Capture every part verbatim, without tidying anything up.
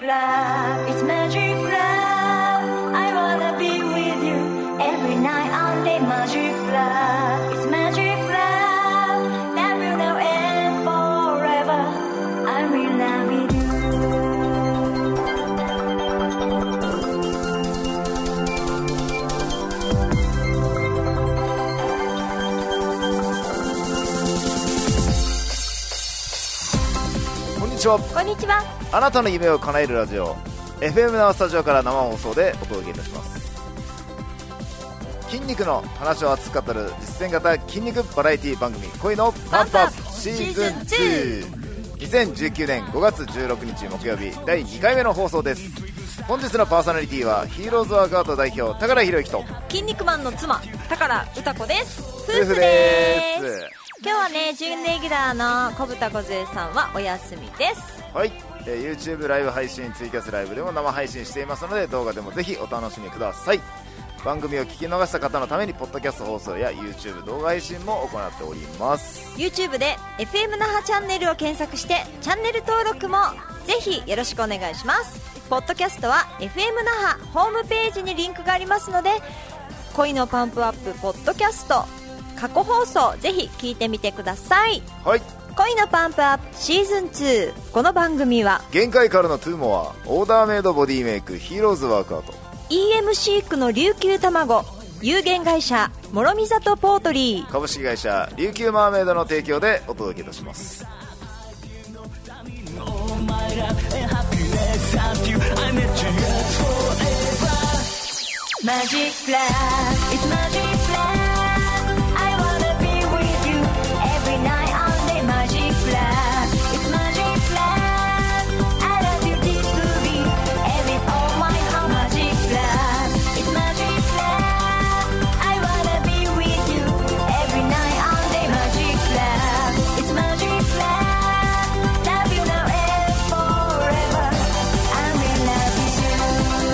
love, it's magic love. I wanna be with you every night and day. Magic love, it's magic love. Love you now and forever. I'm in love with you. こんにちは。 こんにちは。 あなたの夢を叶えるラジオ エフエム のスタジオから生放送でお届けいたします。筋肉の話を熱く語る実践型筋肉バラエティ番組恋のパンプアップシーズンツー、にせんじゅうきゅうねんごがつじゅうろくにち木曜日だいにかいめの放送です。本日のパーソナリティはヒーローズワークアウト代表高良博之と筋肉マンの妻高良歌子です。 夫婦です。 今日はね、準レギュラーの小豚小杖さんはお休みです。 はい、えー、YouTube ライブ配信、ツイキャスライブでも生配信していますので、動画でもぜひお楽しみください。番組を聞き逃した方のためにポッドキャスト放送や YouTube 動画配信も行っております。 YouTube で エフエム 那覇チャンネルを検索してチャンネル登録もぜひよろしくお願いします。ポッドキャストは エフエム 那覇ホームページにリンクがありますので、恋のパンプアップポッドキャスト過去放送ぜひ聞いてみてください。 はい、 恋のパンプアップシーズンツー。この番組は限界からのトゥーモア、オーダーメイドボディメイクヒーローズワークアウト、 イーエム シークの琉球卵、有限会社諸見里ポートリー、 株式会社琉球マーメイドの提供でお届けいたします。 マジックラブ It's magic love. I wanna be with you every night and day. Magic love, it's magic love. I love you deeply, every all my heart. Magic love, it's magic love. I wanna be with you every night and day. Magic love, it's magic love. Love you now and forever. I'm in love with you.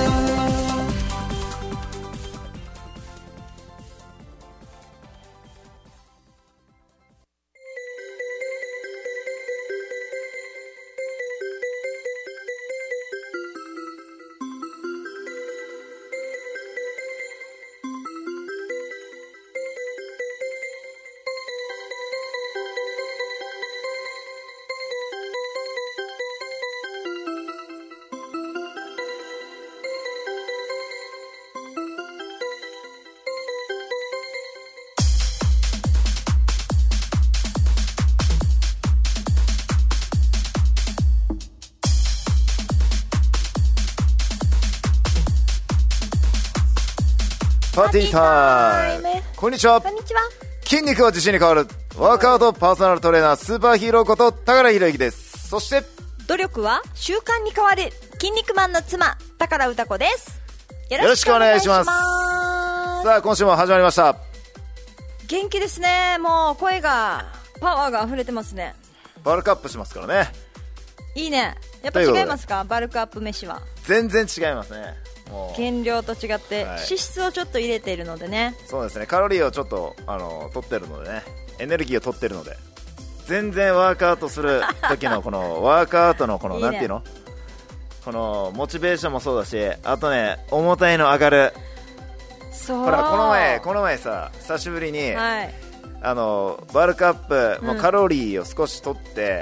パーティータイム。こんにちは。 こんにちは。 筋肉は自信に変わるワークアウトパーソナルトレーナースーパーヒーローこと高良博之です。そして努力は習慣に変わる筋肉マンの妻高良歌子です。よろしくお願いします。さあ今週も始まりました。 元気ですね。もう声がパワーが溢れてますね。 バルクアップしますからね。 いいね。やっぱ違いますか、バルクアップ飯は。 全然違いますね。もう減量と違って、はい、脂質をちょっと入れているのでね。 そうですね、カロリーをちょっとあの取ってるのでね、エネルギーを取ってるので、全然ワークアウトする時のこのワークアウトのこのいい、ね、なんていうの、このモチベーションもそうだし、あとね、重たいの上がる。 そう、 ほらこの前この前さ、久しぶりに、はい、あのバルクアップ、もうカロリーを少し取って、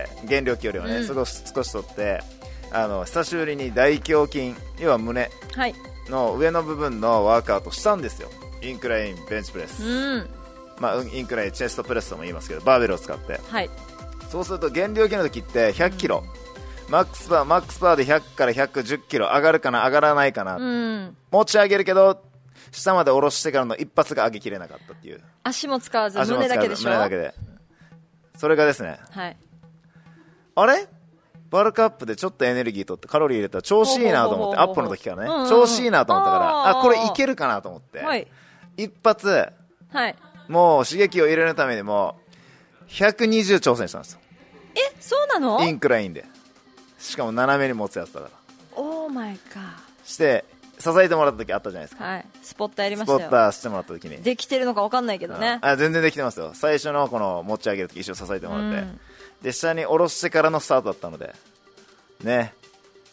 うん、減量期よりはね、うん、少し少し取って、あの久しぶりに大胸筋、要は胸の上の部分のワークアウトしたんですよ。インクラインベンチプレス、うん、まあ、インクラインチェストプレスとも言いますけど、バーベルを使って、はい、そうすると減量期の時ってひゃっキロ、うん、マックスパーマックスパーでひゃくからひゃくじゅっキロ上がるかな上がらないかな、うん、持ち上げるけど下まで下ろしてからの一発が上げきれなかったっていう。 足も使わず胸だけでしょ。 胸だけで。それがですね、 はい、 あれバルクアップでちょっとエネルギー取ってカロリー入れたら調子いいなと思って、アップの時からね、うんうん、調子いいなと思ったから、あ、これいけるかなと思って、はい、一発、はい、もう刺激を入れるためにもひゃくにじゅう挑戦したんですよ。 え、そうなの？ インクラインで、しかも斜めに持つやつだから。 オーマイガー。 して支えてもらった時あったじゃないですか、 はい、スポッターやりましたよ。 スポッターしてもらった時にできてるのか分かんないけどね、 うん、あ、全然できてますよ。最初のこの持ち上げる時一緒に支えてもらって、うん、で下に下ろしてからのスタートだったのでね、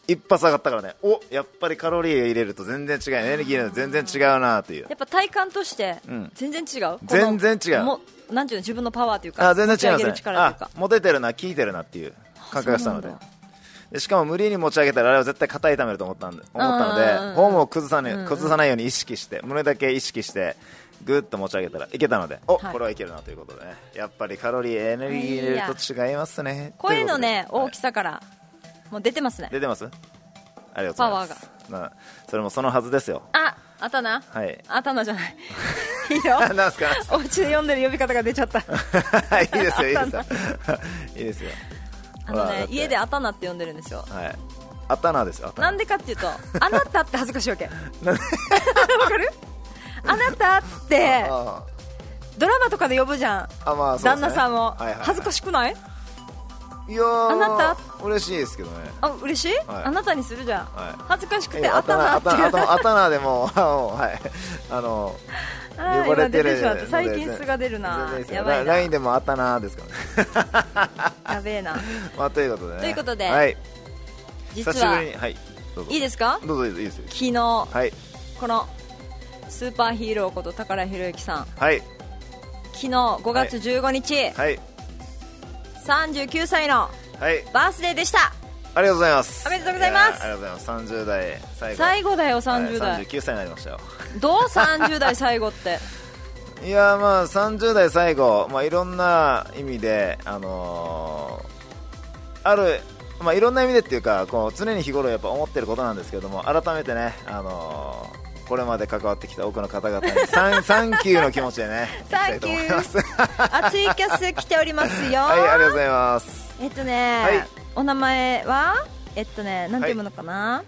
一発上がったからね、おやっぱりカロリー入れると全然違う、エネルギーの全然違うなという。 やっぱ体感として全然違う、うん、 全然違う。 もなんていうの、自分のパワーというか、 あ全然違いますね。 持ち上げる力というか、 あモテてるな、効いてるなっていう感覚がしたので、でしかも無理に持ち上げたらあれは絶対肩痛めると思ったんで、思ったので、フォームを崩さない、崩さないように意識して、胸だけ意識してぐっと持ち上げたらいけたので、お、はい、これはいけるなということでね、やっぱりカロリーエネルギー入れると違いますね。 声のね大きさから、はい、もう出てますね。 出てます。ありがとうございます。パワーが、まあ、それもそのはずですよ。 あ、あたな、 はい、 あたなじゃないいいよなんすかお家で読んでる呼び方が出ちゃったいいですよ、いいですよいいですよ。 あのね、家であたなって呼んでるんですよ。 はい、あたなですよ。 なんでかっていうと、あなたって恥ずかしいわけわかる？あなたってドラマとかで呼ぶじゃん、あ、まあそうですね、旦那さんを、はいはいはい、恥ずかしくない？ いやー、 あなた嬉しいですけどね。 あ、嬉しい、はい、あなたにするじゃん、はい、恥ずかしくてあたなっていう、 あたなでもはい、あの呼ばれてる。 最近素が出るな、やばいな。 ライン でもあたなですからねやべえな、 まあ、ということでね、 ということで、 はい、 実は久しぶりに、はい、どうぞいいですか？ どうぞ、いいですよ。 昨日、はい、このスーパーヒーローこと宝博之さん、 はい、 昨日ごがつじゅうごにち、はい、さんじゅうきゅうさいのバースデーでした。 ありがとうございます。 おめでとうございます。 ありがとうございます。さんじゅう代最後、 最後だよ。さんじゅう代、 さんじゅうきゅうさいになりましたよ。 どうさんじゅう代最後っていや、まあさんじゅう代最後、まあ、いろんな意味で、あのー、ある、まあ、いろんな意味でっていうか、こう常に日頃やっぱ思ってることなんですけども、改めてね、あのー、これまで関わってきた多くの方々にサン、サンキューの気持ちでね、 サンキュー熱いキャス来ておりますよ。 はい、ありがとうございます。 えっとね、はい、お名前はえっとね、なんて読むのかな、はい、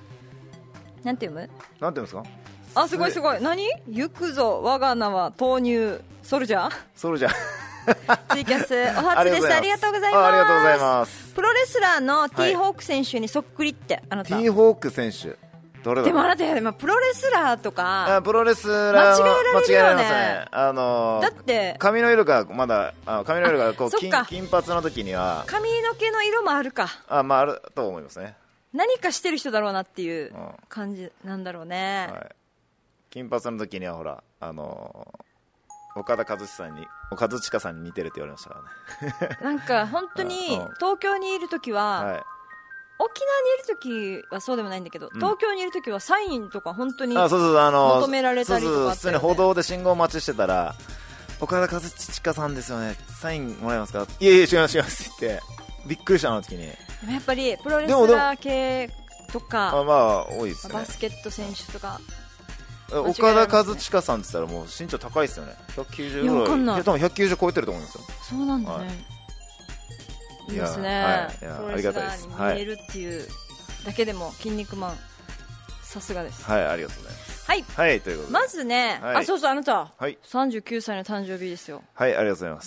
なんて読むなんて読むんですか？ あ、すごいすごい。何？行くぞ我が名は投入ソルジャーソルジャーツイキャスお初です。ありがとうございます。 ありがとうございます。 プロレスラーの T ホーク選手にそっくりって、はい、あなた T ホーク選手どれだ？ でもあなた今プロレスラーとかプロレスラー間違えられるよね。 間違えられますね。あのー、 だって髪の色がまだあ髪の色がこう 金, 金髪の時には髪の毛の色もあるか。 あ、まあ、あると思いますね。 何かしてる人だろうなっていう感じなんだろうね、 はい、金髪の時にはほら、あのー、岡田和親さんに岡津千佳さんに似てるって言われましたからねなんか本当に東京にいる時は、はい、沖縄にいる時はそうでもないんだけど、うん、東京にいる時はサインとか本当に求められたりとかあって、ね、 普通に歩道で信号待ちしてたら、岡田和親さんですよね、サインもらえますか？いやいや違います違いますって言ってびっくりしたの時に。 でもやっぱりプロレスラー系とか、 あ、まあ多いですね。 バスケット選手とか、 岡田和親さんって言ったらもう身長高いですよね。ひゃくきゅうじゅうぐらい。いや、わかんない。いや、多分ひゃくきゅうじゅう超えてると思うんですよ。 そうなんだね、はい、いいですね、はい、いやプロレスラーに見えるっていうだけでも筋肉マンさすがです。 はい、ありがとうございます。 はい、 はい、ということでまずね、はい、あ、そうそう、あなた、 はい、 さんじゅうきゅうさいの誕生日ですよ。 はい、ありがとうございます。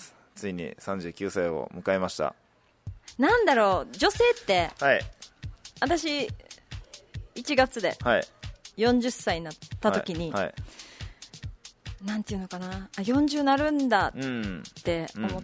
ついにさんじゅうきゅうさいを迎えました。 なんだろう、女性って、 はい、 私いちがつでよんじゅっさいになった時に、はいはい、なんていうのかな、あ、よんじゅうなるんだって思って、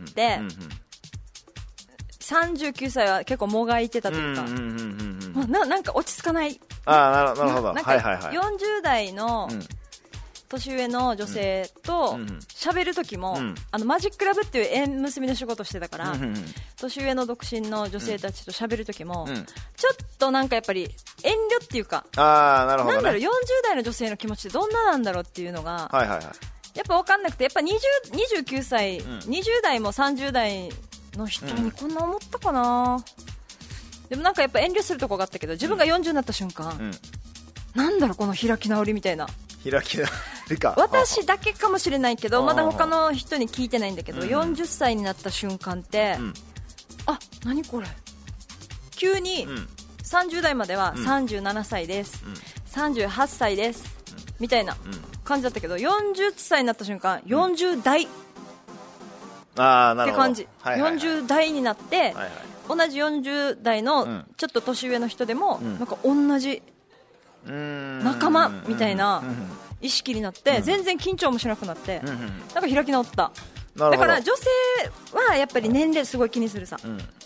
さんじゅうきゅうさいは結構もがいてたというか、な、なんか落ち着かない。 あ、なるほど。 なんかよんじゅう代の年上の女性と喋る時も、うん、あのマジックラブっていう縁結びの仕事してたから、うん、年上の独身の女性たちと喋る時も、うん、ちょっとなんかやっぱり遠慮っていうか、 あ、なるほどね、 なんだろう、よんじゅう代の女性の気持ちってどんななんだろうっていうのが、 はいはいはい、 やっぱ分かんなくて、やっぱにじゅう、にじゅうきゅうさい、うん、にじゅう代もさんじゅう代の人にこんな思ったかな、うん、でもなんかやっぱ遠慮するとこがあったけど、自分がよんじゅうになった瞬間、うん、なんだろうこの開き直りみたいな、 開き直りか、 私だけかもしれないけど、まだ他の人に聞いてないんだけど、うん、よんじゅっさいになった瞬間って、うん、あ、何これ、急にさんじゅう代まではさんじゅうななさいです、うん、さんじゅうはっさいです、うん、みたいな感じだったけど、よんじゅっさいになった瞬間、よんじゅう代、うん、 あ、なるほどって感じ、はいはいはい、よんじゅう代になって、はいはい、同じよんじゅう代のちょっと年上の人でも、うん、なんか同じ仲間みたいな意識になって、全然緊張もしなくなって、なんか開き直った。だから女性はやっぱり年齢すごい気にするさ、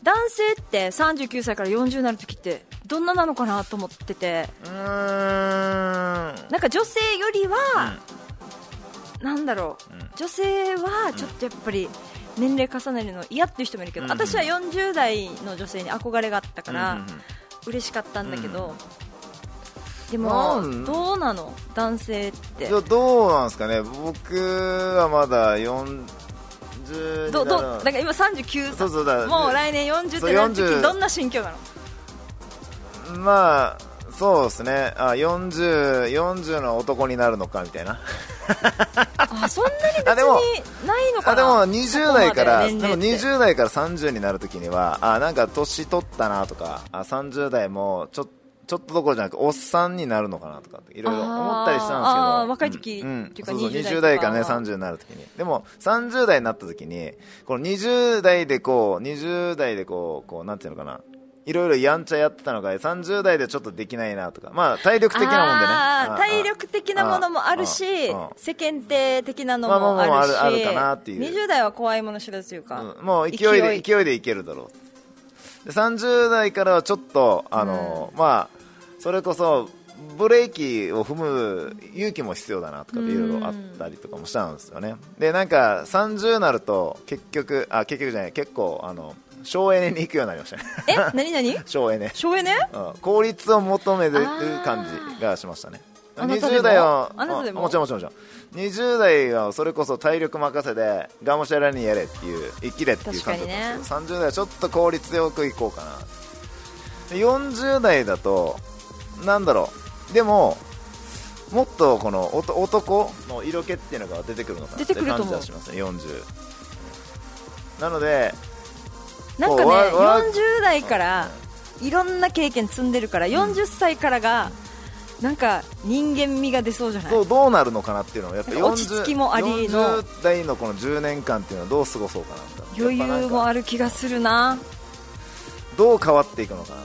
男性ってさんじゅうきゅうさいからよんじゅうになるときってどんななのかなと思ってて、 うーんなんか女性よりは、うん、なんだろう、 うん、 女性はちょっとやっぱり年齢重ねるの嫌っていう人もいるけど、 うん、 私はよんじゅう代の女性に憧れがあったから、うん、嬉しかったんだけど、うん、でもどうなの男性って。 どうなんですかね。僕はまだよんじゅうどどだから今さんじゅうきゅうさい、 そうそうだ、 もう来年よんじゅうってなるときどんな心境なの。 まあそうですね、あ よんじゅう, よんじゅうの男になるのかみたいなあそんなに別にないのかな。 あでもにじゅう代からでもにじゅう代からさんじゅうになるときにはあなんか年取ったなとか、あさんじゅう代もちょっとちょっとどころじゃなくおっさんになるのかなとかいろいろ思ったりしたんですけど、 あ若い時、 うん、 っていうかそうそうにじゅう代からねさんじゅうになるときに、でもさんじゅう代になったときにこのにじゅう代でこうにじゅう代でこうこうなんていうのかな、いろいろやんちゃやってたのがさんじゅう代でちょっとできないなとか、まあ体力的なもんでね、 あ体力的なものもあるし、世間体的なのもあるし、 まあ、まあまああるかなっていう。 にじゅう代は怖いもの知らずというか、 うん、もう勢いで勢いでいけるだろう。でさんじゅう代からはちょっとあの、うん、まあそれこそブレーキを踏む勇気も必要だなとかいろいろあったりとかもしたんですよね。でなんかさんじゅうになると結局あ結局じゃない結構あの省エネに行くようになりましたね。 え何何省エネ省エネ、 うん、効率を求める感じがしましたね。にじゅう代はあなたでももちろんもちろんもちろんにじゅう代はそれこそ体力任せでがむしゃらにやれっていう生きれっていう感じだったんですけど、ね、さんじゅう代はちょっと効率よくいこうかな。よんじゅう代だとなんだろう、でももっとこの男の色気っていうのが出てくるのかなって感じはしますね。よんじゅうなのでなんかねよんじゅう代からいろんな経験積んでるから、よんじゅっさいからがなんか人間味が出そうじゃない。 そうどうなるのかなっていうのはやっぱ落ち着きもありのよんじゅう代のこのじゅうねんかんっていうのはどう過ごそうかなとか余裕もある気がするな。 どう変わっていくのかな。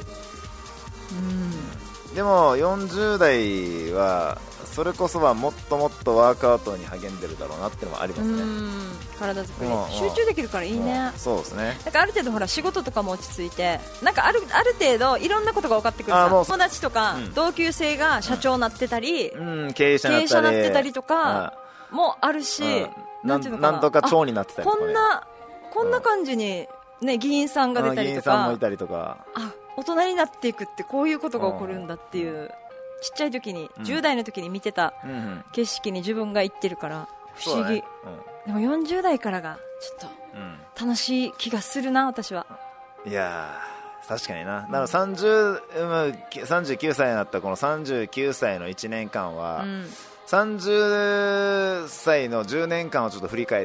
うんでもよんじゅう代はそれこそはもっともっとワークアウトに励んでるだろうなっていうのもありますね。 うん体作り集中できるからいいね。 そうですね。 なんかある程度ほら仕事とかも落ち着いてなんかあるある程度いろんなことが分かってくるさ。友達とか、うん、同級生が社長になってたり、 うん、経営者になってたりとかもあるし、うん、 なんていうのかな、なんとか長になってたりとか、ね、 こんなこんな感じにね議員さんが出たりとか、議員さんもいたりとか、 あ大人になっていくってこういうことが起こるんだっていう。ちっちゃい時に、うん、じゅう代の時に見てた景色に自分が行ってるから不思議、ねうん、でもよんじゅう代からがちょっと楽しい気がするな私は。 いや確かにな。だからさんじゅう、さんじゅうきゅうさいになったこのさんじゅうきゅうさいのいちねんかんは、うん、さんじゅっさいのじゅうねんかんをちょっと振り返って、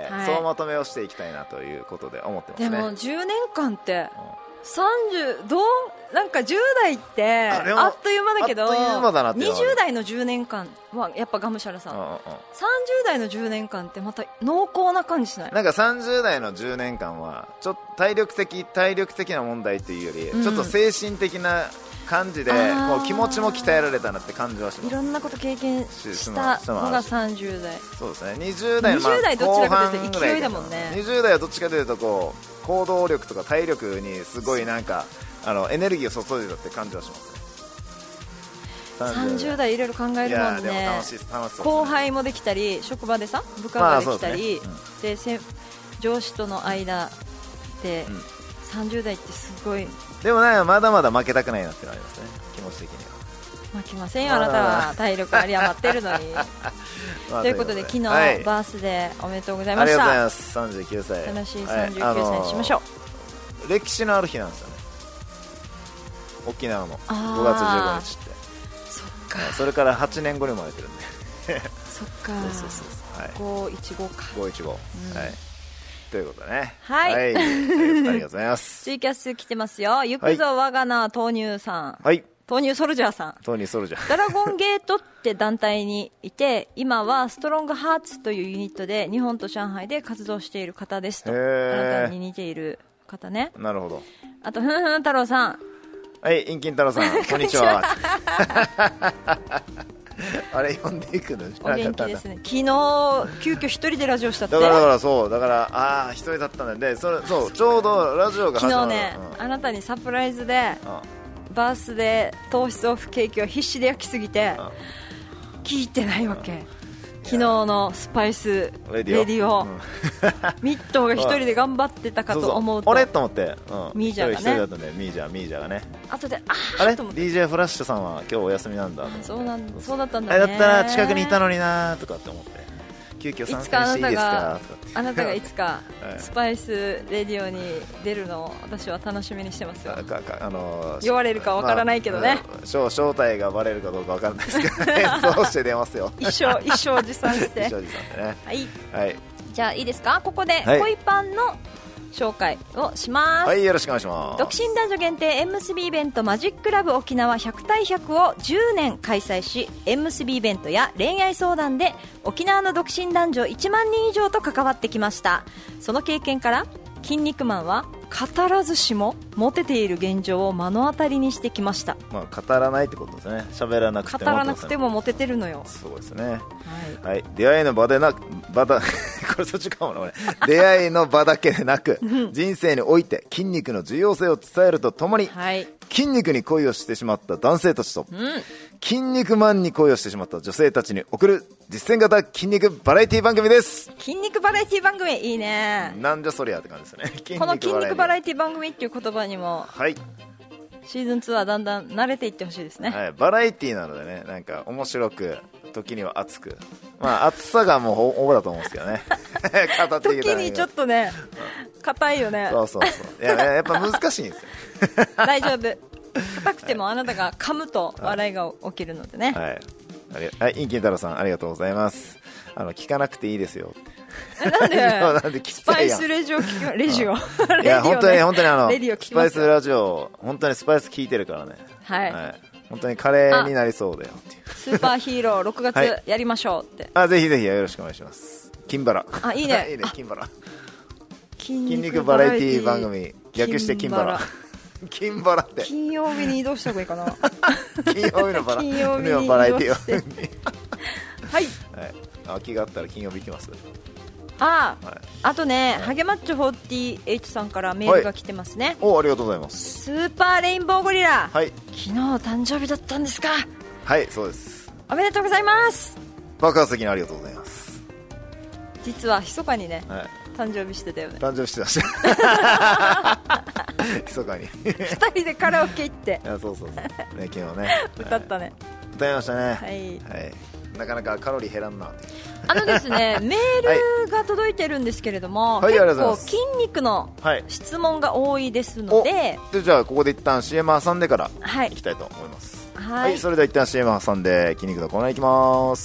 はい、総まとめをしていきたいなということで思ってますね。 でもじゅうねんかんって、うんさんじゅうどうなんかじゅう代ってあっという間だけどにじゅう代のじゅうねんかんはやっぱがむしゃらさ、うんうん、さんじゅう代のじゅうねんかんってまた濃厚な感じしない？ なんかさんじゅう代のじゅうねんかんはちょっと体力的体力的な問題というより、うん、ちょっと精神的な感じでもう気持ちも鍛えられたなって感じはします。 いろんなこと経験したのがさんじゅう代。 そうですね。にじゅう代の、 まあ、にじゅう代どちらかというと勢いだもんね。 にじゅう代はどっちかというとこう行動力とか体力にすごいなんかあのエネルギーを注いでたって感じはしますね。 さんじゅう代いろいろ考えるもんね。 楽しい楽しそう、ね、 後輩もできたり職場でさ部下ができたり、まあ で, ねうん、で上司との間で、うん、さんじゅう代ってすごい。 でもねまだまだ負けたくないなってのありますね気持ち的には。 負けませんよあなたは体力あり余ってるのにまあ、ということで昨日、はい、バースデーおめでとうございました。 ありがとうございます。さんじゅうきゅうさい楽しいさんじゅうきゅうさいにしましょう、はいあのー、歴史のある日なんですよね沖縄のごがつじゅうごにちって。 そっか、 はい、それからはちねんごに生まれてるんでそっかそうそうそうそう、はい、 ごいちごかごいちご、うん、はいということでねはい、 はい、ありがとうございますツイキャス来てますよ。ゆくぞ我が名豆乳さん、 はい豆乳ソルジャーさん。 豆乳ソルジャー。 ドラゴンゲートって団体にいて、今はストロングハーツというユニットで日本と上海で活動している方ですと。あなたに似ている方ね。 なるほど。 あとふんふん太郎さん。 はい、インキン太郎さん、こんにちは。 あれ呼んでいくのじゃなかったんだ。 お元気ですね。昨日急遽一人でラジオしたって。 だからだからそうだからああ一人だったんで、それそうちょうどラジオが始まる。 昨日ね、うん、あなたにサプライズで、うん、バースデー糖質オフケーキを必死で焼きすぎて、うん、聞いてないわけ。うん、昨日のスパイスレディオ、うん、ミットーが一人で頑張ってたかと思うと、 あれと思って、うん、 ミージャーがね、 一人だったね、ミージャー、ミージャーがね、 後でああれ ディージェー フラッシュさんは今日お休みなんだと思って、 そうなん、そうだったんだね。 あれだったら近くにいたのになとかって思って、急遽参戦していいですかとかって、 あなたがいつかスパイスレディオに出るのを私は楽しみにしてますよ。 かかあのー、 呼ばれるかわからないけどね、 まあ、正, 正体がバレるかどうかわからないですけどねそうして出ますよ一生一生持参して一生持参でね、 はい、 はい、 じゃあいいですか、ここで恋パンの紹介をします。 はい、よろしくお願いします。 独身男女限定縁結びイベントマジックラブ沖縄ひゃく対ひゃくをじゅうねん開催し、縁結びイベントや恋愛相談で沖縄の独身男女いちまんにん以上と関わってきました。その経験から筋肉マンは語らずしもモテている現状を目の当たりにしてきました。 まあ、語らないってことですね。喋らなくても、 語らなくてもモテてるのよ。 そうですね、はいはい、出会いの場でな場だこれそっちかもな、俺出会いの場だけでなく人生において筋肉の重要性を伝えるとともに、はい、筋肉に恋をしてしまった男性たちと、うん、筋肉マンに恋をしてしまった女性たちに送る実践型筋肉バラエティ番組です。 筋肉バラエティ番組いいね。 なんじゃそりゃって感じですね。筋肉この筋肉バラエティ番組っていう言葉にも、 はい、 シーズンツーはだんだん慣れていってほしいですね、 はい、バラエティなのでね、なんか面白く時には熱く、まあ熱さがもうほぼだと思うんですけどね語っていけたら時にちょっとね硬、うん、いよね。 そうそうそういややっぱ難しいんですよ大丈夫、硬くてもあなたが噛むと笑いが起きるのでね。はい、 はい、インキン太郎さんありがとうございます。あの聞かなくていいですよなんでなんでスパイスレジオ聞くレジオいや本当に本当にあのスパイスラジオ本当にスパイス聞いてるからね、 はい、はい、 本当にカレーになりそうだよっていう。 スーパーヒーローろくがつやりましょうって、 はい、あぜひぜひよろしくお願いします。金バラ、 あいいねいいね、金バラ筋肉バラエティ番組略して金バラ金バラって金曜日に移動した方がいいかな金曜日のバラ金曜日に移バラエティ動してはい、はい、 空きがあったら金曜日行きます。 ああ、はい、あとね、はい、ハゲマッチョ フォーティーエイト さんからメールが来てますね、はい、 おありがとうございます。 スーパーレインボーゴリラ、 はい、 昨日誕生日だったんですか。 はいそうです。 おめでとうございます。 爆発的にありがとうございます。 実は密かにね、はい、誕生日してたよね。 誕生日してました密かにふたりでカラオケ行っていやそうそうそう、ね、昨日ね歌ったね、はい、 歌いましたね。はい、はい、なかなかカロリー減らんなってあのですねメールが届いてるんですけれども、はい、結構筋肉の質問が多いですので、はい、 でじゃあここで一旦 シーエム 挟んでからいきたいと思います。はい、はい、それでは一旦 シーエム 挟んで筋肉のコーナーいきます。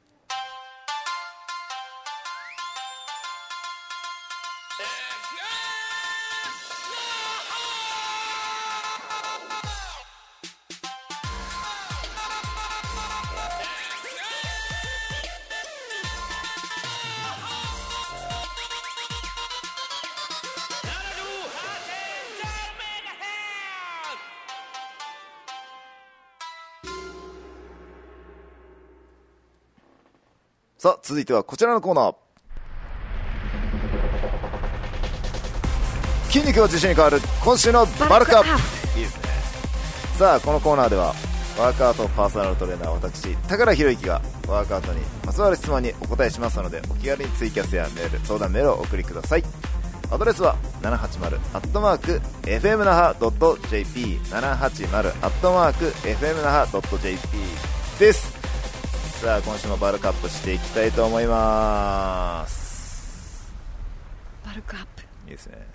さあ続いてはこちらのコーナー、筋肉を自信に変わる今週のバルクアップ。いいですね。さあこのコーナーではワークアウトパーソナルトレーナー私高良博之がワークアウトにまつわる質問にお答えしますので、お気軽にツイキャスやメール相談メールをお送りください。アドレスは ななはちまる アットマーク エフエム 那覇 ドット ジェイピー ななはちまる アットマーク エフエム 那覇 ドット ジェイピー です。さあ今週もバルクアップしていきたいと思います。 バルクアップいいですね。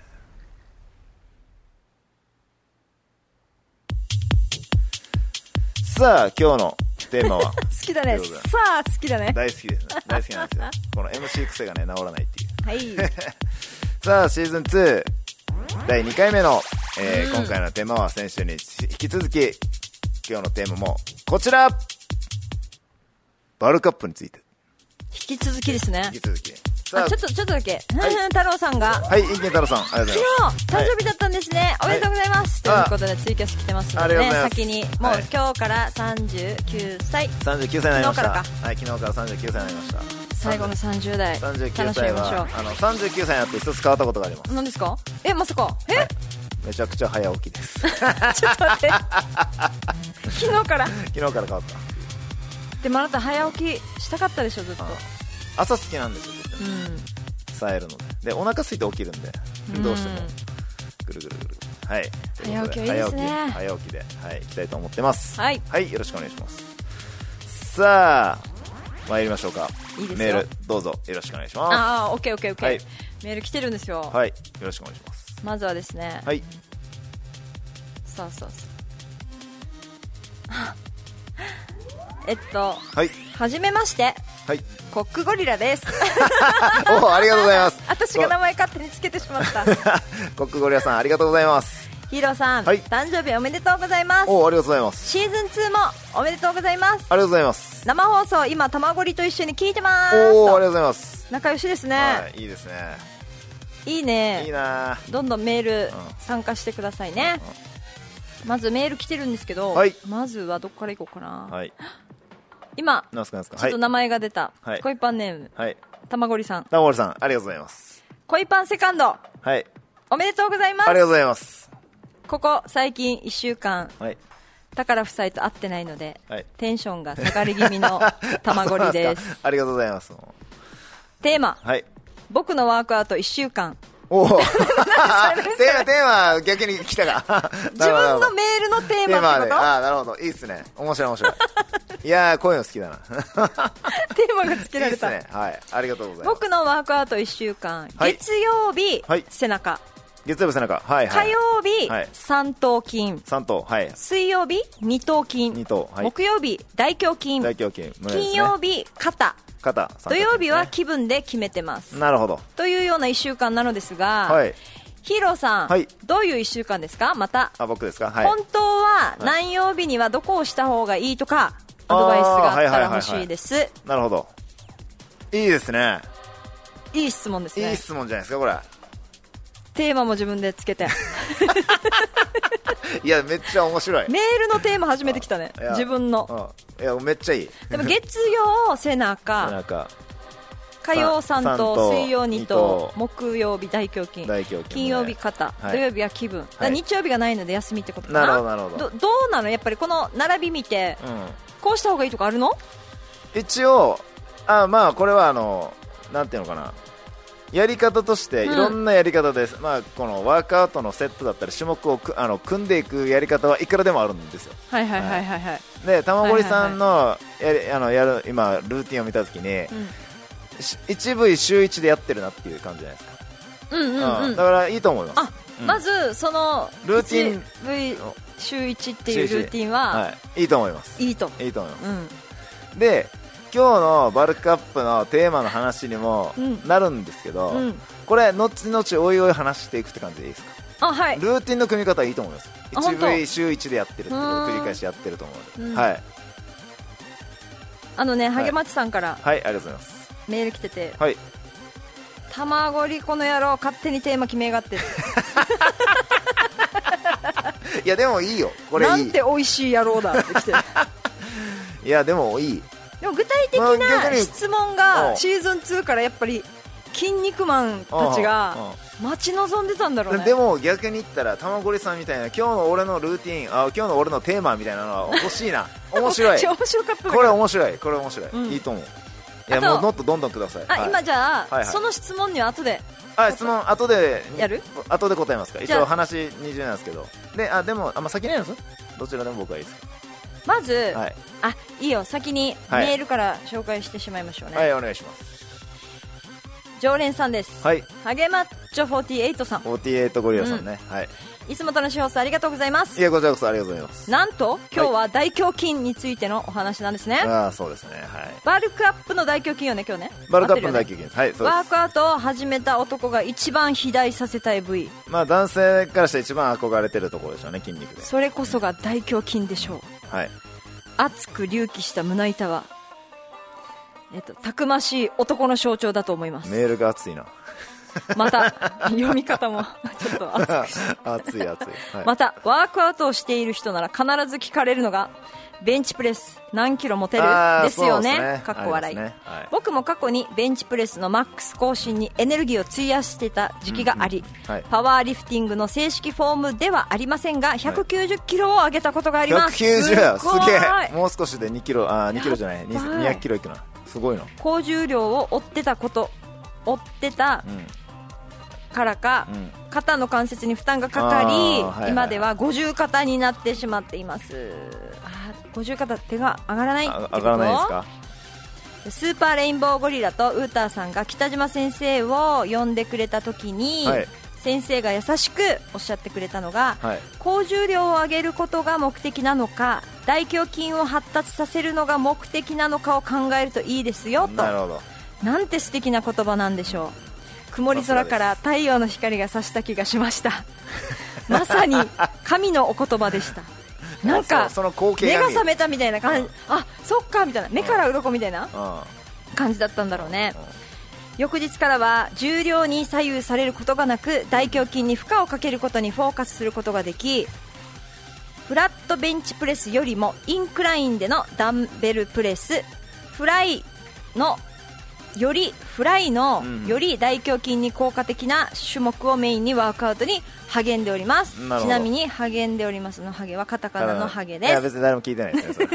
さあ今日のテーマは好きだね。さあ好きだね。 大好きですね。大好きなんですよこの エムシー 癖がね治らないっていうはいさあシーズンツーだいにかいめの、えーうん、今回のテーマは先週に引き続き今日のテーマもこちら、バルクアップについて引き続きですね。 引き続きあ、ちょっとちょっとだけ、 はい、 太郎さんがはい、インケン太郎さん、ありがとうございます。 昨日誕生日だったんですね、はい、おめでとうございます、ということでツイキャス来てますのでね、先にもう、はい、今日からさんじゅうきゅうさいさんじゅうきゅうさいになりました。 昨日からか、 はい、昨日からさんじゅうきゅうさいになりました。 最後のさんじゅう代さんじゅうきゅうさいはあのさんじゅうきゅうさいになって一つ変わったことがあります。 何ですか？え、まさかえ、はい、 めちゃくちゃ早起きですちょっと待って昨日から昨日から変わった。 でもあなた早起きしたかったでしょずっと。 朝好きなんですよ、うん、冴えるので。でお腹空いて起きるんで、うん、どうしてもぐるぐるぐる、はい、 早起きはいいですね。 早起きで、はい、行きたいと思ってます。 はい、 はい、よろしくお願いします。さあ参りましょうか。 いいですよ、 メールどうぞよろしくお願いします。 ああ、オッケーオッケーオッケー、はい、メール来てるんですよ。 はい、よろしくお願いします。 まずはですね、 はい、 そうそうそうえっと、 はい、 はじめまして、 はい、 コックゴリラですお、ありがとうございます私が名前勝手につけてしまったコックゴリラさんありがとうございます。 ヒーローさん、はい、誕生日おめでとうございます。 お、ありがとうございます。 シーズンツーもおめでとうございます。 ありがとうございます。 生放送今たまごりと一緒に聞いてます。 おー、ありがとうございます。 仲良しですね、 はい、いいですね。 いいね。 いいな。どんどんメール参加してくださいね、うん、まずメール来てるんですけど、 はい、 まずはどこからいこうかな、はい、今なんすかなんすか、 ちょっと名前が出た、はい、恋パンネーム、はい、たまごりさん。 たまごりさんありがとうございます。 恋パンセカンド、 はい、 おめでとうございます。 ありがとうございます。 ここ最近いっしゅうかん、 はい、 宝夫妻と会ってないので、はい、テンションが下がり気味のたまごりです。 ありがとうございます。 テーマ、 はい、 僕のワークアウトいっしゅうかん。 おーテーマ、テーマ逆に来たか自分のメールのテーマってこと？ ああ、なるほど、いいっすね。面白い面白いいやー、こういうの好きだなテーマがつけられた。 いいっすね、はい、ありがとうございます。 僕のワークアウトいっしゅうかん、はい、月曜日、はい、背中、 月曜日背中、はいはい、 火曜日、はい、三頭筋、 三頭、はい、 水曜日二頭筋、 二頭、はい、 木曜日大胸筋、 大胸筋、ね、 金曜日肩、 肩、 土曜日は気分で決めてます。 なるほど。 というようないっしゅうかんなのですが、はい、ヒーローさん、はい、どういういっしゅうかんですか？また、 あ、僕ですか、はい、 本当は何曜日にはどこをした方がいいとか、アドバイスがあったら欲しいです。 なるほど、いいですね。 いい質問ですね。 いい質問じゃないですかこれ。 テーマも自分でつけていや、めっちゃ面白い。 メールのテーマ初めて来たね、自分の。 いや、めっちゃいい。 でも月曜背中、背中、火曜三頭、水曜二頭、木曜日大胸筋、金曜日肩、土曜日は気分、はい、日曜日がないので休みってことかな。 なるほどなるほど。 ど, どうなのやっぱりこの並び見て、うん、こうした方がいいとかあるの？ 一応、あ、まあこれはあのなんていうのかな、やり方としていろんなやり方です、うん、まあ、このワークアウトのセットだったり種目をくあの組んでいくやり方はいくらでもあるんですよ。 はいはいはいはい、はい、 で玉森さんのやり、あのやる今ルーティンを見たときに、うん、一部週一でやってるなっていう感じじゃないですか。 うんうんうん、うん、 だからいいと思います。 あ、うん、まずそのルーティン V 週いちっていうルーティンは、 はい、いいと思います。 いいといいと思います、うん、で今日のバルクアップのテーマの話にもなるんですけど、うん、これ後々おいおい話していくって感じでいいですか？ あ、はい、 ルーティンの組み方はいいと思います。一部週いちでやってるっていうのを繰り返しやってると思うので、うん、はい、 あのね、ハゲマチさんから、 はい、ありがとうございます。 メール来てて、 はい、 たまごりこの野郎勝手にテーマ決めやがっていやでもいいよこれいい、 なんて美味しい野郎だって来ていやでもいい。 でも具体的な質問がシーズンツーからやっぱり筋肉マンたちが待ち望んでたんだろうね。 でも逆に言ったら玉森さんみたいな今日の俺のルーティン、あ、今日の俺のテーマみたいなのは欲しいな面白い面白かった。 これ面白い、これ面白い、うん、いいと思う。いやもうもっとどんどんください。 あ、はい、今じゃあ、はいはい、その質問には後で、 あ、質問後でやる？ 後で答えますか。一応話にじゅうなんですけど、で、あ、でもあ、まあ、先にやるんです。どちらでも僕はいいです。 まず、 はい、 あ、いいよ、先にメールから紹介してしまいましょうね。 はい、はい、お願いします。 常連さんです。 はい、 ハゲマッチョフォーティーエイトさん。 フォーティーエイトゴリラさんね、うん、はい。 いつも楽しい放送ありがとうございます。 いや、こちらこそありがとうございます。 なんと今日は大胸筋についてのお話なんですね。 ああ、そうですね、はい。 バルクアップの大胸筋よね、今日ね。 バルクアップの大胸筋です、はい、そうです。 ワークアウトを始めた男が一番肥大させたい部位、 まあ男性からして一番憧れてるところでしょうね、筋肉で。 それこそが大胸筋でしょう。 はい。 熱く隆起した胸板はえっと、たくましい男の象徴だと思います。 メールが熱いな。 また読み方もちょっと熱くして熱い熱い、はい、 またワークアウトをしている人なら必ず聞かれるのがベンチプレス何キロ持てるですよね。かっこ笑い、ねはい、僕も過去にベンチプレスのマックス更新にエネルギーを費やしてた時期があり、うんうんはい、パワーリフティングの正式フォームではありませんがひゃくきゅうじゅっキロを上げたことがあります。 ひゃくきゅうじゅうすげえ。もう少しでにキロ、あにキロじゃないにひゃくキロいくな。すごいな。 高重量を追ってたこと追ってた、うんからか、うん、肩の関節に負担がかかり、はいはい、今では五十肩になってしまっています。あ五十肩手が上がらないってこと？ 上がらないですか？ スーパーレインボーゴリラとウーターさんが北島先生を呼んでくれた時に、はい、先生が優しくおっしゃってくれたのが、はい、高重量を上げることが目的なのか大胸筋を発達させるのが目的なのかを考えるといいですよと。 なるほど。 なんて素敵な言葉なんでしょう。曇り空から太陽の光が差した気がしましたまさに神のお言葉でした。なんか目が覚めたみたいな感じ、うん、あそっかみたいな、目から鱗みたいな感じだったんだろうね、うんうん、翌日からは重量に左右されることがなく大胸筋に負荷をかけることにフォーカスすることができ、フラットベンチプレスよりもインクラインでのダンベルプレス、フライのよりフライのより大胸筋に効果的な種目をメインにワークアウトに励んでおります。ちなみに励んでおりますのハゲはカタカナのハゲです。いや別に誰も聞いてないですよ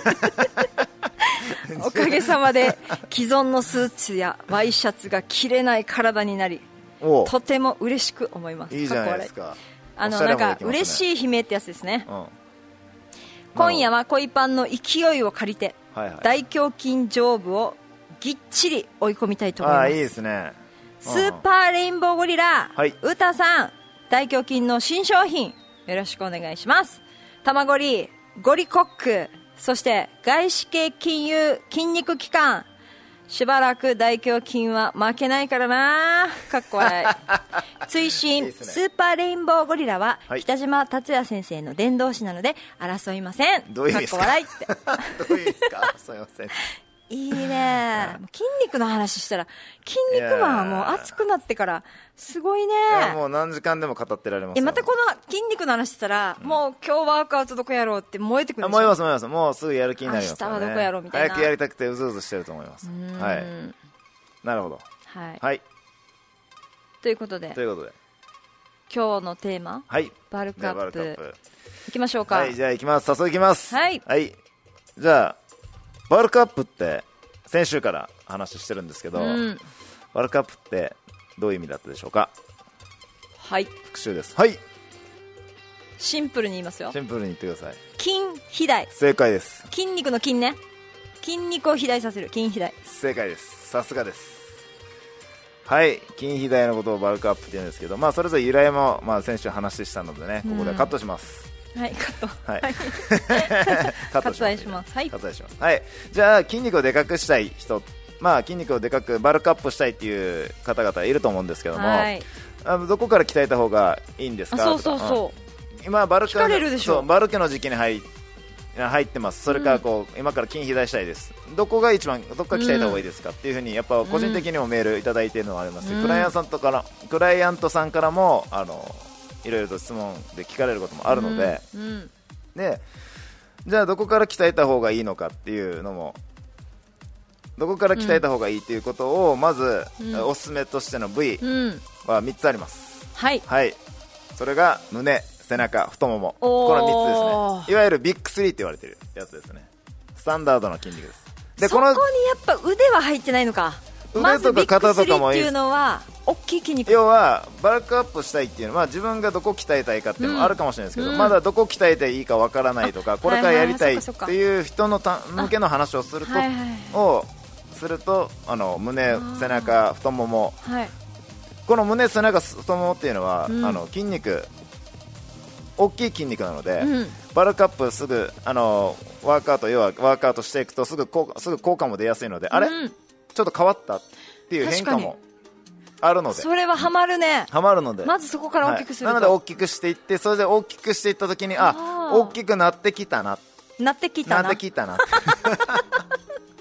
おかげさまで既存のスーツやワイシャツが着れない体になりとても嬉しく思います。 いいじゃないですか。 あのなんか嬉しい悲鳴ってやつですね、うん、今夜は恋パンの勢いを借りて、はいはい、大胸筋上部をぎっちり追い込みたいと思います。 あ、いいですね。 スーパーレインボーゴリラ、はい、ウーターさん大胸筋の新商品よろしくお願いします。卵リゴリコック、そして外資系金融筋肉機関、しばらく大胸筋は負けないからなかっこ笑い追伸いい、ね、スーパーレインボーゴリラは、はい、北島達也先生の伝道師なので争いません。 どういう意味ですか？ かっこ笑いってどういう意味ですか？すいません。 いいね。筋肉の話したら筋肉マンはもう熱くなってからすごいね。 いやもう何時間でも語ってられますよ。 えまたこの筋肉の話したら、うん、もう今日ワークアウトどこやろうって燃えてくるでしょ。 燃えます燃えます。もうすぐやる気になりますからね。 明日はどこやろうみたいな。 早くやりたくてうずうずしてると思います。はい。なるほど。 はい。 はい。 ということで。 ということで。 今日のテーマ。 はい。 バルカップ。いきましょうか。 はい、じゃあ行きます。早速行きます。 はい。 はい。じゃあバルカップって先週から話してるんですけど、うん、バルカップってどういう意味だったでしょうか？ はい。 復習です。はい。 シンプルに言いますよ。 シンプルに言ってください。 筋肥大。 正解です。 筋肉の筋ね。筋肉を肥大させる。筋肥大。 正解です。さすがです。はい。筋肥大のことをバルクアップって言うんですけど、まあそれぞれ由来もまあ先週話したのでね、ここでカットします。 うん、はい、カット。 はい。カットします。はい。 割愛します。はい。じゃあ筋肉をでかくしたい人、まあ筋肉をでかくバルクアップしたいっていう方々いると思うんですけども、はい、あのどこから鍛えた方がいいんですか？ そうそうそう。 うん、今バルク聞かれるでしょ。 そうバルクの時期に入入ってます。それからこう、うん、今から筋肥大したいです。どこが一番どこから鍛えた方がいいですか、うん、っていうふうにやっぱ個人的にもメールいただいているのはありますし、うん、クライアントさんとからクライアントさんからもあのいろいろと質問で聞かれることもあるので、うんうん、でじゃあどこから鍛えた方がいいのかっていうのもどこから鍛えた方がいいっていうことをまず、うん、おすすめとしての部位はみっつあります、 うん、はい、 はい、それが胸、背中、太もも、このみっつですね。いわゆるビッグスリーって言われてるやつですね。スタンダードな筋肉です。でそこにやっぱ腕は入ってないのか。 腕とか肩とかもいい。 まずビッグスリーっていうのは大きい筋肉。 要はバルクアップしたいっていうのは自分がどこ鍛えたいかっていうのもあるかもしれないですけど、うん、まだどこ鍛えていいかわからないとか、これからやりたいっていう人のた向けの話をすると、はいはい、をするとあの胸、背中、太もも、はい、この胸、背中、太ももっていうのは、うん、あの筋肉大きい筋肉なので、うん、バルクアップすぐあのワークアウト要はワークアウトしていくとすぐ効果、すぐ効果も出やすいので、うん、あれちょっと変わったっていう変化もあるので、 それはハマるね。 ハマるのでまずそこから大きくすると、 はい、なので大きくしていって、それで大きくしていった時にあ大きくなってきたななってきたななってきたな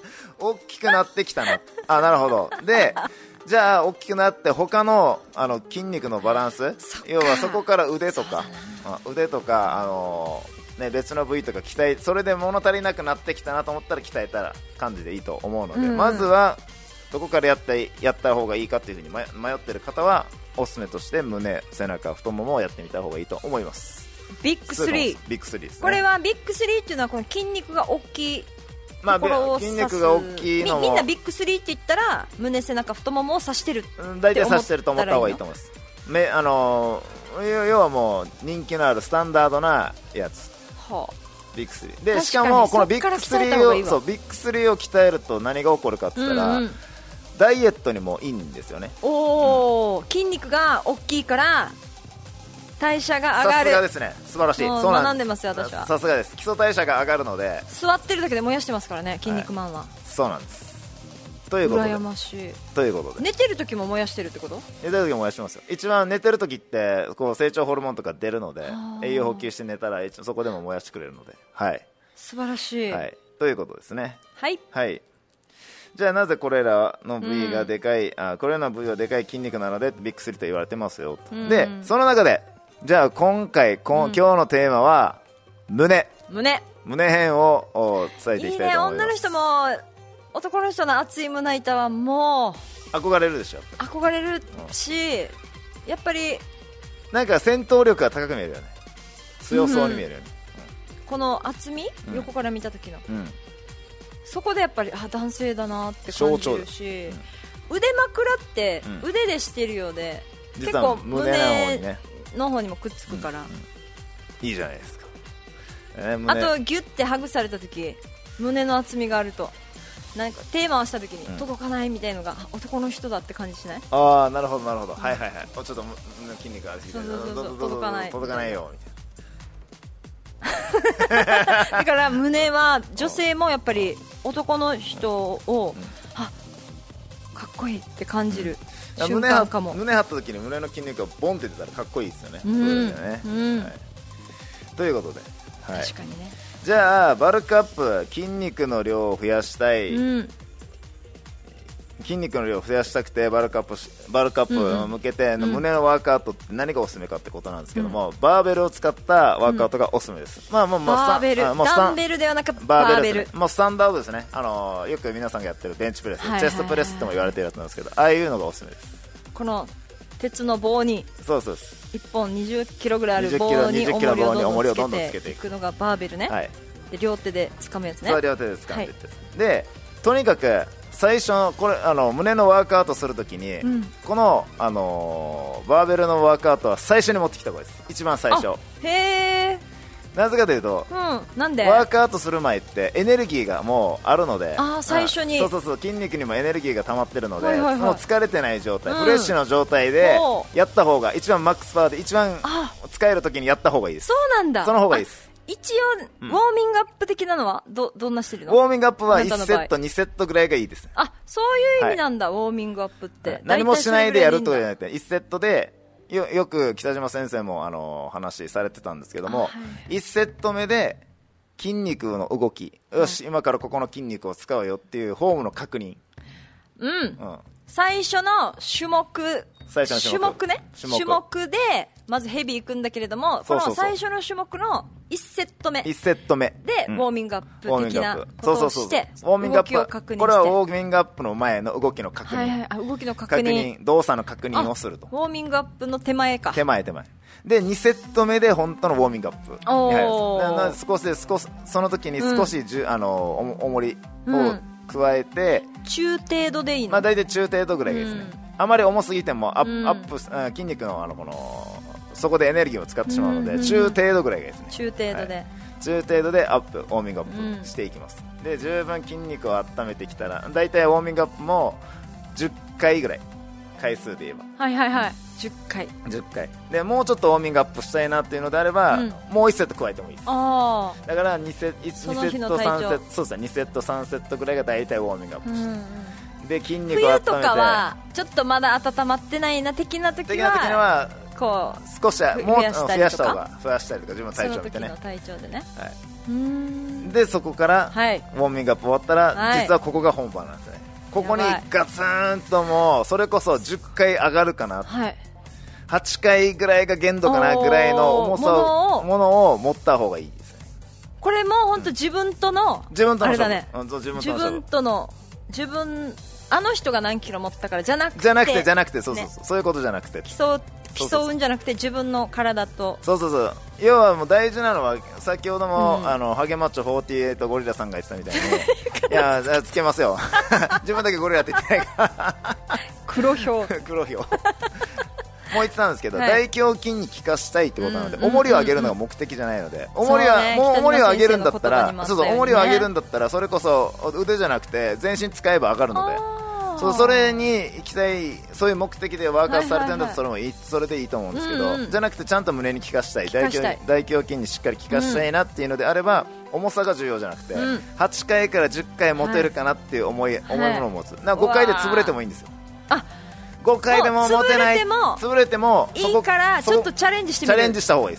大きくなってきたなあ、なるほど。でじゃあ大きくなって他のあの筋肉のバランス、要はそこから腕とか腕とか、あのーね、別の部位とか鍛え、それで物足りなくなってきたなと思ったら鍛えた感じでいいと思うので、うんうん、まずはどこからやったやった方がいいかっていうふうに迷ってる方はおすすめとして胸、背中、太ももをやってみた方がいいと思います。 ビッグスリー、 ビッグスリーですね。これはビッグスリーっていうのはこの筋肉が大きいところを指す、 まあ、筋肉が大きいのもみ, みんなビッグスリーって言ったら胸、背中、太ももを指してるって思ったらいいの。 大体指してると思った方がいいと思います。めあのー、要はもう人気のあるスタンダードなやつ、はあ、ビッグスリーで、しかもこのビッグスリーをそうビッグスリーを鍛えると何が起こるかって言ったら、うんうん、ダイエットにもいいんですよね。 おー、うん、筋肉が大きいから代謝が上がる。 さすがですね、素晴らしい。 そう学んでますよ私は。 さすがです。基礎代謝が上がるので座ってるだけで燃やしてますからね、筋肉マンは、はい、 そうなんです。ということで、 羨ましい。 ということで寝てる時も燃やしてるってこと？ 寝てる時も燃やしてますよ。一番寝てる時ってこう成長ホルモンとか出るので、栄養補給して寝たらそこでも燃やしてくれるので、はい、 素晴らしい、 はい、ということですね。 はい、 はい、じゃあなぜこれらの部位がでかい、うん、あこれらの部位はでかい筋肉なのでビッグスリーと言われてますよと、うん、でその中でじゃあ今回こ、うん、今日のテーマは胸胸胸編を伝えていきたいと思います。 いいね、女の人も男の人の熱い胸板はもう憧れるでしょ。 憧れるし、うん、やっぱりなんか戦闘力が高く見えるよね。強そうに見えるよね、 うんうん、この厚み、うん、横から見た時の、うん、そこでやっぱりあ男性だなって感じるし、うん、腕枕って腕でしてるようで、うん、結構胸の方にもくっつくから、うんうん、 いいじゃないですか、 えー、あとギュッてハグされた時胸の厚みがあるとなんかテーマをした時に届かないみたいのが、うん、男の人だって感じしない？ ああ、なるほどなるほど、うん、はいはいはい、ちょっと筋肉があるし届かない届かないよみたいなだから胸は女性もやっぱり男の人を、うん、あかっこいいって感じる、うん、瞬間かも。 胸張った時に胸の筋肉がボンって出たらかっこいいですよね、うん、そうですよね、うんはい、ということで、はい、 確かにね。 じゃあバルクアップ、筋肉の量を増やしたい、うん、筋肉の量を増やしたくてバルクアップバルクアップを向けての胸のワークアウトって何がおすすめかってことなんですけども、うん、バーベルを使ったワークアウトがおすすめです、うん、まあもうもうバーベルダンベルではなくバーベルです、 ね、もうスタンダードですね。あのよく皆さんがやってるベンチプレス、はいはいはいはい、チェストプレスっても言われてるやつなんですけど、ああいうのがおすすめです。 この鉄の棒にそうそうですいっぽんにじゅっキロぐらいある棒に重りをどんどんつけていくのがバーベルね、はい、で両手で掴むやつね。 そう両手で掴んでいって、はい、でとにかく最初これあの胸のワークアウトするときに、うん、この、あのー、バーベルのワークアウトは最初に持ってきた方がいいです。一番最初。 へー、 なぜかというと、 うん、なんでワークアウトする前ってエネルギーがもうあるので、 あ最初に、 そうそうそう筋肉にもエネルギーが溜まってるので、はいはいはい、もう疲れてない状態、うん、フレッシュな状態でやった方が一番マックスパワーで一番使えるときにやった方がいいです。 そうなんだ。 その方がいいです。 一応、うん、ウォーミングアップ的なのは ど, どんなしてるの？ ウォーミングアップはいちセットにセットぐらいがいいです。 あそういう意味なんだ、はい、ウォーミングアップって、はい、 何もしないでやるとかじゃなくていちセットで よ, よく北島先生もあの話されてたんですけども、はい、いちセット目で筋肉の動き、よし、はい、今からここの筋肉を使うよっていうフォームの確認、 うん、うん、最初の種目最初の種目種目ね種目、種目でまずヘビーいくんだけれども、そうそうそう、この最初の種目のいちセット目いちセット目で、うん、ウォーミングアップ的なことをして動きを確認して、これはウォーミングアップの前の動きの確認、はいはい、 あ動きの確認、確認動作の確認をすると。 ウォーミングアップの手前か、 手前手前でにセット目で本当のウォーミングアップに入るんです。少し少しその時に少し、うん、あの重りを加えて、 うん、中程度でいいの、 まあ、大体中程度ぐらいがいいですね、うん、あまり重すぎてもアップ、うん、アップ筋肉のあのこのそこでエネルギーを使ってしまうので、うんうん、中程度ぐらいがいいですね。 中程度で、はい、 中程度でアップウォーミングアップしていきます、うん、で十分筋肉を温めてきたら大体ウォーミングアップもじゅっかいぐらい、回数で言えばはいはいはいじゅっかいじゅっかいで、もうちょっとウォーミングアップしたいなっていうのであれば、うん、もういちセット加えてもいいです。 あだから2セットさんセット、そうですね、にセットさんセットぐらいが大体ウォーミングアップして、うんうん、で筋肉を温めて、 冬とかはちょっとまだ温まってないな的な時は、的な時にはこう少しもう増やした方が増やしたりとか自分の体調を見てね、 その時の体調でね、 はい、 でそこから、 はい、 ウォーミングアップ終わったら、 はい、 実はここが本番なんですね。ここにガツンともうそれこそじゅっかい上がるかな、はい、はちかいぐらいが限度かなぐらいの重さをものを持った方がいいですね。 これも本当自分との、 うん、自分とのあれだね、 自分との自分との自分あの人が何キロ持ったからじゃなくてじゃなくてじゃなくてそうそうそう、ね、そういうことじゃなくて競う競うんじゃなくて自分の体とそうそうそう要はもう大事なのは先ほども、うん、あのハゲマッチョフォーティーエイトゴリラさんが言ってたみたいにいやつけますよ自分だけゴリラって言ってないから黒票黒票もう言ってたんですけど、はい、大胸筋に効かしたいってことなので、うん、重りを上げるのが目的じゃないので、重りは、ね、もう重りを上げるんだったら、そうそう重りを上げるんだったらそれこそ腕じゃなくて全身使えば上がるので、そうそれに行きたいそういう目的でワークアウトされてるんだったらそれもいい、それでいいと思うんですけど、うんうん、じゃなくてちゃんと胸に効かしたい、大胸大胸筋にしっかり効かしたいなっていうのであれば、うん、重さが重要じゃなくて、うん、はちかいからじゅっかい持てるかなっていう重い、はい、重いものを持つ。なごかいで潰れてもいいんですよ。あごかいでも持てない、潰れてもいいからちょっとチャレンジしてみる。 チャレンジした方がいいです。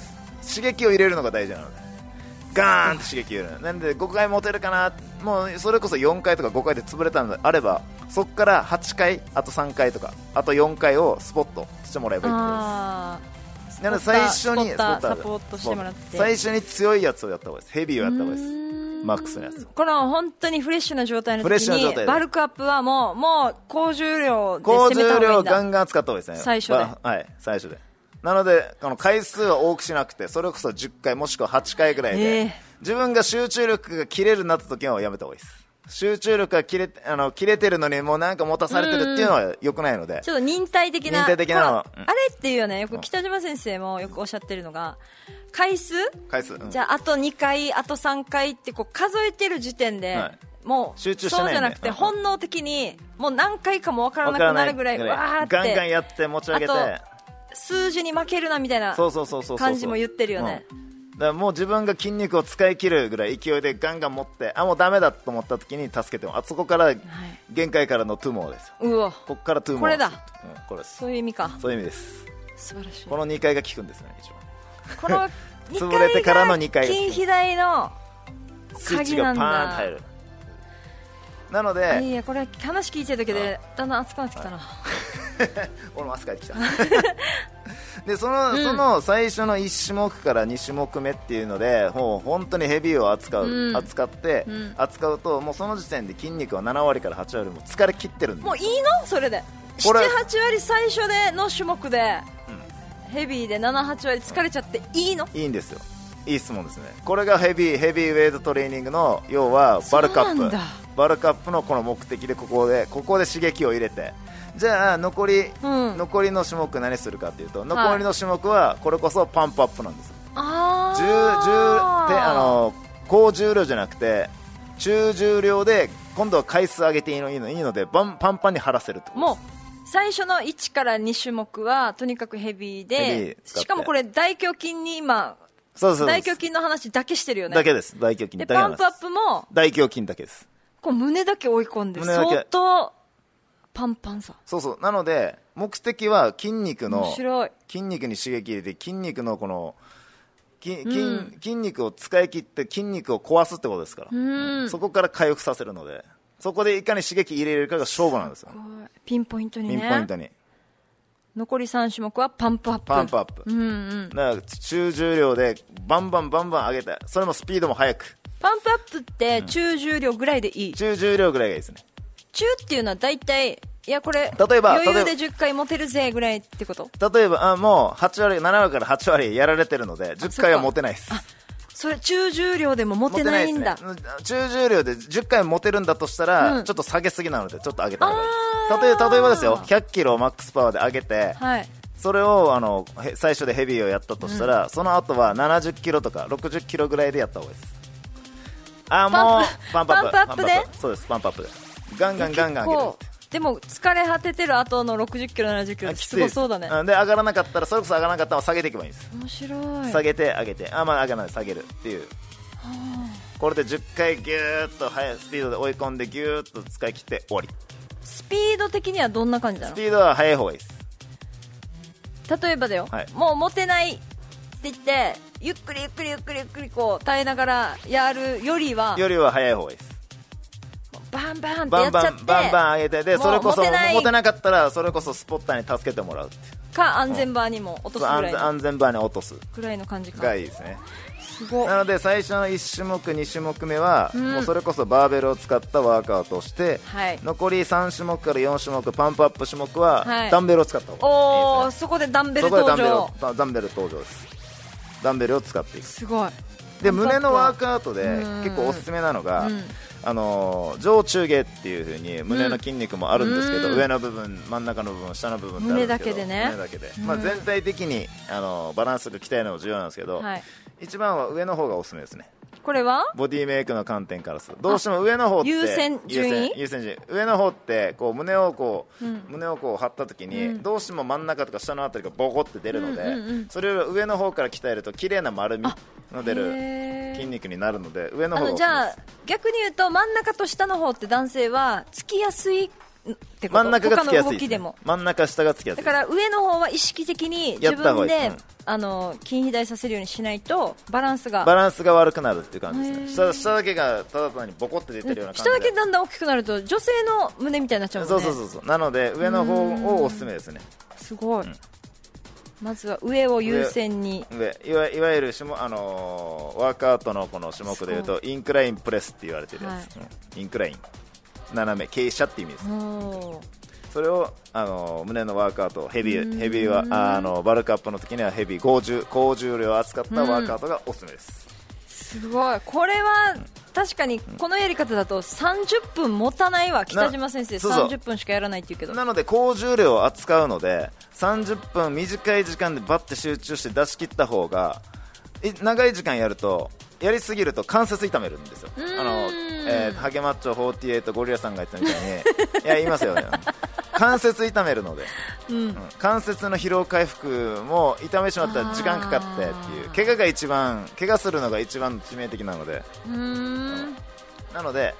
刺激を入れるのが大事なので、ガーンと刺激を入れる。なんでごかい持てるかな、もうそれこそよんかいとかごかいで潰れたのであれば、そこからはちかい、あとさんかいとかあとよんかいをスポットしてもらえばいいと思います。なので最初にサポートしてもらって、 最初に強いやつをやった方がいいです。ヘビーをやった方がいいです。マックスのやつ。 この本当にフレッシュな状態の時にバルクアップはもうもう高重量で攻めた方がいいんだ。 高重量ガンガン使った方がいいですね。 最初で、 はい、最初で。なのでこの回数は多くしなくて、それこそじゅっかいもしくははちかいぐらいで、えー、自分が集中力が切れるなった時はやめた方がいいです。集中力が切れ、あの切れてるのにもうなんか持たされてるっていうのは良くないので、 ちょっと忍耐的な、 忍耐的なの、うん、 あれっていうよね、よく北島先生もよくおっしゃってるのが、回数回数、うん、 じゃああとにかいあとさんかいってこう数えてる時点で、はい、もう集中してない、ね、 そうじゃなくて、うん、本能的にもう何回かもわからなくなるぐらいわーってガンガンやって持ち上げて、 数字に負けるなみたいな感じも言ってるよね。 だからもう自分が筋肉を使い切るぐらい勢いでガンガン持って、あもうダメだと思った時に助けても、あそこから限界からのトゥーモーですよ。 うわ、 ここからトゥーモーこれだ、 うん、これです。 そういう意味か。 そういう意味です。 素晴らしい。 このにかいが効くんですね、一番。 この潰れてからのにかいが筋肥大の鍵なんだ。スイッチがパーンと入る。 なので、 いやこれ話聞いてるだけでだんだん熱くなってきたな。 俺も汗かいてきた。でその、うん、その最初のいち種目からに種目目っていうので、もう本当にヘビーを扱う、うん、扱って、うん、扱うともうその時点で筋肉はななわりからはちわりも疲れ切ってるんです。 もういいのそれでなな、はちわり最初での種目で、うん、ヘビーでなな、はちわり疲れちゃっていいの？ いいんですよ。いい質問ですね。これがヘビーヘビーウェイトトレーニングの要はバルクアップ、バルクアップのこの目的で、ここでここで刺激を入れて、じゃあ残り、うん、残りの種目何するかというと、残りの種目はこれこそパンプアップなんです。 あー、あの高重量じゃなくて中重量で今度は回数上げていいのいいのいいのでバンパンパンに張らせるってことです。 もう最初のいちからに種目はとにかくヘビーで、しかもこれ大胸筋に今そうそうそう、 大胸筋の話だけしてるよね。 だけです。大胸筋でパンプアップも大胸筋だけです。 こう胸だけ追い込んで相当パンパンさ。 そうそう。なので目的は筋肉の面白い筋肉に刺激入れて、筋肉のこの筋、うん、筋肉を使い切って筋肉を壊すってことですから、うん、そこから回復させるので、そこでいかに刺激入れれるかが勝負なんですよ。 ピンポイントにね。 ピンポイントに。 残りさん種目はパンプアップ。 パンプアップ。うんうん。だから中重量でバンバンバンバン上げて、それもスピードも速く。 パンプアップって中重量ぐらいでいい。 うん、中重量ぐらいがいいですね。 中っていうのは大体、いやこれ例えば余裕でじゅっかい持てるぜぐらいってこと？ 例えばあもうはちわりななわりからはちわりやられてるのでじゅっかいは持てないです。 あ、それ中重量でも持てないんだ。 ね、中重量でじゅっかい持てるんだとしたら、うん、ちょっと下げすぎなのでちょっと上げた方がいい。例えば例えばですよ、ひゃっキロをマックスパワーで上げて、はい、それをあの最初でヘビーをやったとしたら、うん、その後はななじゅっキロとかろくじゅっキロぐらいでやった方がいいです。あもうパンプアップパンプアップでそうです。パンプアップでガンガンガンガン上げる。 でも疲れ果ててる後のろくじゅっキロななじゅっキロきつそうだね。 で上がらなかったらそれこそ上がらなかったら下げていけばいいんです。 面白い。 下げて上げて、あまあ上がらない下げるっていう、はあ、これでじゅっかいギューッと速いスピードで追い込んでギューッと使い切って終わり。 スピード的にはどんな感じなの？ スピードは速い方がいいです。 例えばだよ、はい、もう持てないって言ってゆっくりゆっくりゆっくりゆっくりこう耐えながらやるよりはよりは早い方がいいです。 バンバンってやっちゃってバンバンバンバン上げて、でそれこそもう持てない持てなかったらそれこそスポッターに助けてもらうってか安全バーにも落とすぐらいの安全安全バーに落とすぐらいの感じかがいいですね。 すごい。 なので最初のいち種目に種目目は、 うん、 もうそれこそバーベルを使ったワークアウトをして、 はい、 残りさん種目からよん種目パンプアップ種目は、 はい、 ダンベルを使った方がいいですね。 おー、そこでダンベル登場。 そこでダンベルをダンベル登場です。ダンベルを使っていく。 すごい。 で胸のワークアウトで結構おすすめなのが、うん、あの上中下っていう風に胸の筋肉もあるんですけど、うん、上の部分真ん中の部分下の部分ってあるんですけど、 胸だけでね、 胸だけで、まあ、全体的にあのバランスが鍛えるのが重要なんですけど、はい、一番は上の方がおすすめですね。 これはボディメイクの観点からするとどうしても上の方って優先順位優先順位上の方ってこう胸をこう、うん、胸をこう張った時に、うん、どうしても真ん中とか下のあたりがボコって出るので、うんうんうん、それを上の方から鍛えると綺麗な丸みの出る筋肉になるので上の方がおすすめです。 あのじゃあ逆に言うと真ん中と下の方って男性はつきやすいってこと。 真ん中がつきやすい、 他の動きでも真ん中下がつきやすい。 だから上の方は意識的に自分であの筋肥大させるようにしないとバランスがバランスが悪くなるっていう感じですね。下, 下だけがただ単にボコって出てるような感じで、 下だけだんだん大きくなると女性の胸みたいになっちゃうもんね。 そうそうそうそう。なので上の方をおすすめですね。 すごい、うん、まずは上を優先に。 上上いわいわゆる種目、あのー、ワークアウトのこの種目でいうとインクラインプレスって言われてるやつ、はい、うん、インクライン斜め傾斜って意味です。それをあの胸のワークアウトヘビーヘビーはあのバルクアップの時にはヘビー高重高重量を扱ったワークアウトがおすすめです。 すごい。これは確かにこのやり方だとさんじゅっぷん持たないわ。北島先生さんじゅっぷんしかやらないって言うけど、 なので高重量を扱うのでさんじゅっぷん短い時間でバッて集中して出し切った方が、長い時間やるとやりすぎると関節痛めるんですよ。あの、えー、ハゲマッチョフォーティエイトゴリラさんが言ったみたいにいや言いますよね関節痛めるので、うんうん、関節の疲労回復も痛めてしまったら時間かかってっていう、怪我が一番怪我するのが一番致命的なので、 うーん、うん、 なので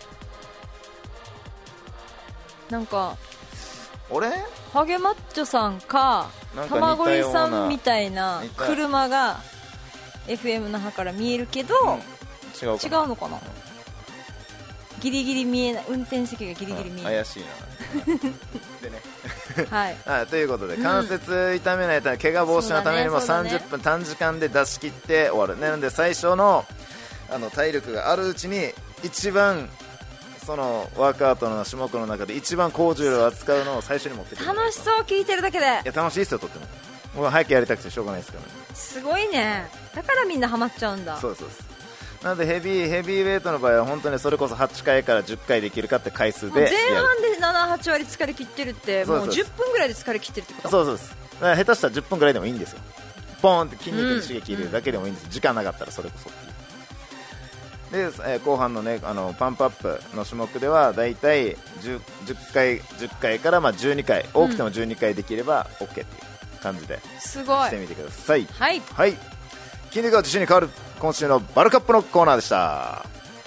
なんか俺ハゲマッチョさんか玉鯉さんみたいな車が エフエム 那覇から見えるけど、うん、違うかな違うのかな、ギリギリ見えない、運転席がギリギリ見えない、 怪しいなでねはいあ、ということで関節痛めないため、怪我防止のためにもさんじゅっぷん短時間で出し切って終わる。なので最初のあの体力があるうちに一番そのワークアウトの種目の中で一番高重量を扱うのを最初に持ってくる。 楽しそう、聞いてるだけで。いや楽しいですよ、とっても。もう早くやりたくてしょうがないですからね。 すごいね。だからみんなハマっちゃうんだ。 そうそうです。なのでヘビーヘビーウェイトの場合は本当にそれこそはちかいからじゅっかいできるかって回数で、 前半でなな、はち割疲れ切ってるって、もうじゅっぷんぐらいで疲れ切ってるってこと。 そうそうです。だから下手したらじゅっぷんぐらいでもいいんですよ。ポーンって筋肉に刺激入れるだけでもいいんです、うん、時間なかったらそれこそっていう。で、えー、後半のね、あのパンプアップの種目ではだいたい 10, 10回じゅっかいからまあじゅうにかい、多くてもじゅうにかいできれば OK っていう感じでしてみてください。 はい、 はい、筋肉が自信に変わる今週のバルカップのコーナーでした。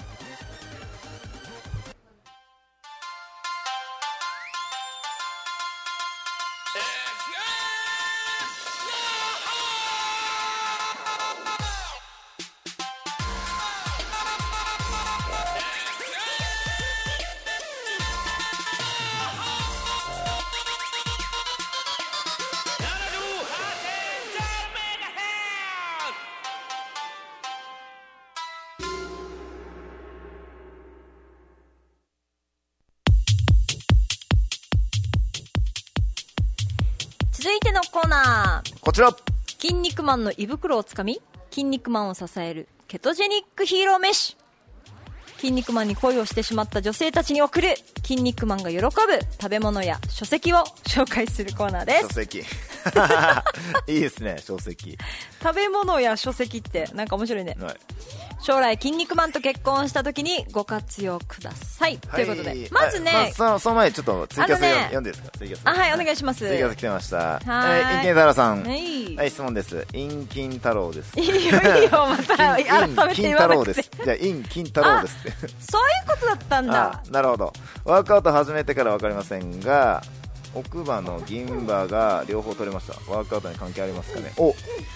続いてのコーナー、 こちら、 筋肉マンの胃袋をつかみ筋肉マンを支えるケトジェニックヒーロー飯。筋肉マンに恋をしてしまった女性たちに送る筋肉マンが喜ぶ食べ物や書籍を紹介するコーナーです。 書籍いいですね、書籍。 食べ物や書籍ってなんか面白いね、はい、将来筋肉マンと結婚した時にご活用ください、はい、ということでまずね、まあ、 そ, その前にちょっとツイキャス、ね、読んでいいですか。ツイキャス、 あ、はい、お願いします。 ツイキャス来てました。 はい、 えー、インキン太郎さん、 はい、 はい、質問です。インキン太郎です。 いいよいいよ、また改めて言わなくて。 じゃあインキン太郎ですってそういうことだったんだ。 なるほど。ワークアウト始めてから分かりませんが奥歯の銀歯が両方取れました。ワークアウトに関係ありますかね。お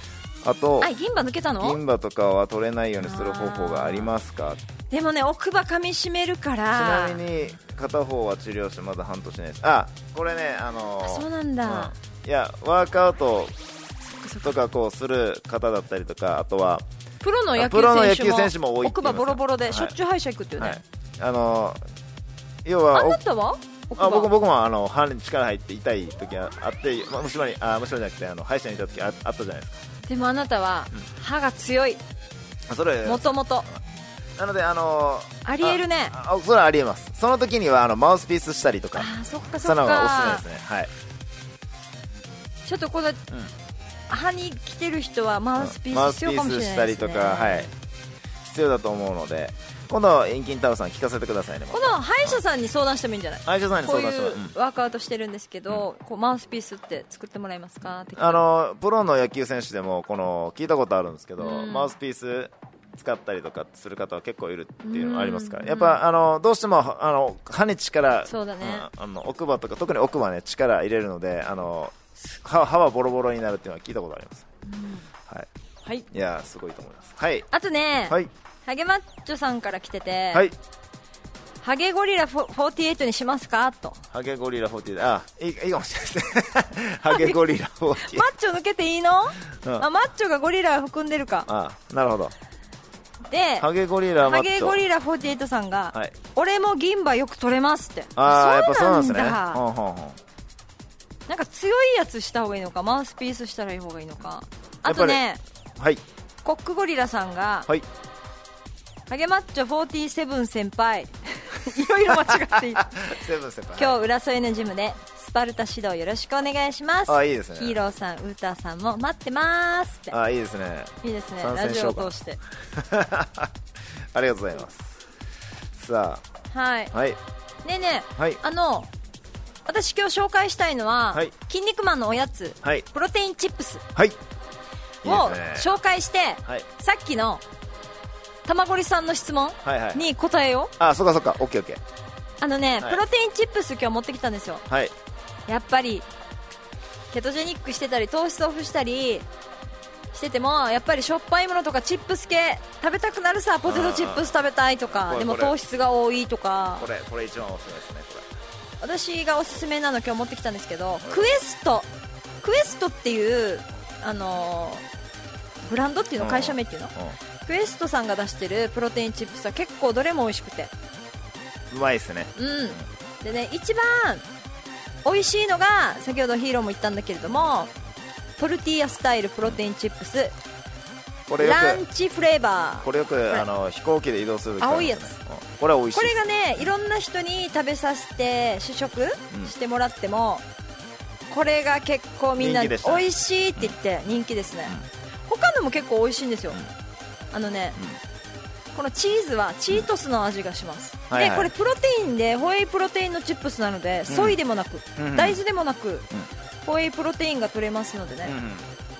あとあ、銀歯抜けたの？ 銀歯とかは取れないようにする方法がありますか？ でもね、奥歯噛み締めるからちなみに片方は治療してまだ半年ないです。あ、これね、あのー、 あ、そうなんだ、 うん、いやワークアウトとかこうする方だったりとか、あとはプロの野プロの野球選手も球選手も多いって奥歯言いますよ。 ボロボロではいしょっちゅう歯医者行くっていうね、 はい、あのー、要はあなたは奥歯あ僕僕もあの歯に力入って痛い時があって、まあ、虫歯にあ虫歯じゃなくてあの歯医者にいた時ああったじゃないですか。 でもあなたは歯が強い、 それもともとなので、あのー、 ありえるね。 ああそれはありえます。その時にはあのマウスピースしたりとか、 あ、そっかそっそういうのがおか。 すすめですね。はい。 ちょっとこの、うん、歯に来てる人はマウスピース必要かもしれないですね。マウスピースしたりとか、はい、必要だと思うので、今度遠近太郎さん聞かせてくださいね。 この歯医者さんに相談してもいいんじゃない？ 歯医者さんに相談しても、 こういうワークアウトしてるんですけど、うん、こうマウスピースって作ってもらえますか？ あのプロの野球選手でもこの聞いたことあるんですけど、うん、マウスピース使ったりとかする方は結構いるっていうのがありますから、やっぱあのどうしてもあの歯に力、 そうだね、 あの奥歯とか特に奥歯ね力入れるので、あの 歯, 歯はボロボロになるっていうのは聞いたことあります。うん、はい、はい、いやすごいと思います。はい。 あとね、はい、ハゲマッチョさんから来てて、はい、ハゲゴリラよんじゅうはちにしますかと。 ハゲゴリラよんじゅうはち、あ、いい、いいかもしれないですね。ハゲゴリラよんじゅうはち。 マッチョ抜けていいの？うん、あ、マッチョがゴリラ含んでるか。 あ、なるほど。 で、 ハゲゴリラマッチョ、 ハゲゴリラよんじゅうはちさんが、はい、俺も銀歯よく取れますって。 ああ、やっぱそうなんですね。 ほんほんほん。なんか強いやつした方がいいのか、マウスピースしたらいい方がいいのか。あとね、 はい、 コックゴリラさんが、 はい、 ハゲマッチョよんじゅうなな先輩いろいろ間違っているセブン先輩、 今日浦添のジムでスパルタ指導よろしくお願いします。 あ、いいですね。 ヒーローさん、ウーターさんも待ってますって。 あ、いいですね。 いいですね、ラジオを通してありがとうございます。さあ、はい、 はい、 ねえねえ、 はい、 あの私今日紹介したいのは、はい、筋肉マンのおやつ、はい、プロテインチップス、 はい、 を紹介して、はい、さっきの玉ゴリさんの質問に答えよう。 はいはい、あ、そっかそっか、オッケーオッケー。 あのね、 はい、 プロテインチップス今日持ってきたんですよ。 はい、 やっぱりケトジェニックしてたり糖質オフしたりしてても、やっぱりしょっぱいものとかチップス系食べたくなるさ。ポテトチップス食べたいとか、でも糖質が多いとか、 これこれ一番おすすめですね。これ私がおすすめなの今日持ってきたんですけど、クエストクエストっていうあのー、ブランドっていうの、会社名っていうの、クエストさんが出してるプロテインチップスは結構どれも美味しくてうまいですね。 うん。でね、一番美味しいのが先ほどヒーローも言ったんだけれども、トルティーヤスタイルプロテインチップス、 これよくランチフレーバー、 これよくあの飛行機で移動する、 青いやつ、うん、 これは美味しい。 これがね、いろんな人に食べさせて試食してもらっても、うん、これが結構みんな美味しいって言って人気ですね。うん、他のも結構美味しいんですよ。うん、あのね、うん、このチーズはチートスの味がします。うん、で、はいはい、これプロテインでホエイプロテインのチップスなので、うん、ソイでもなく、うん、大豆でもなく、うん、ホエイプロテインが取れますのでね、うん、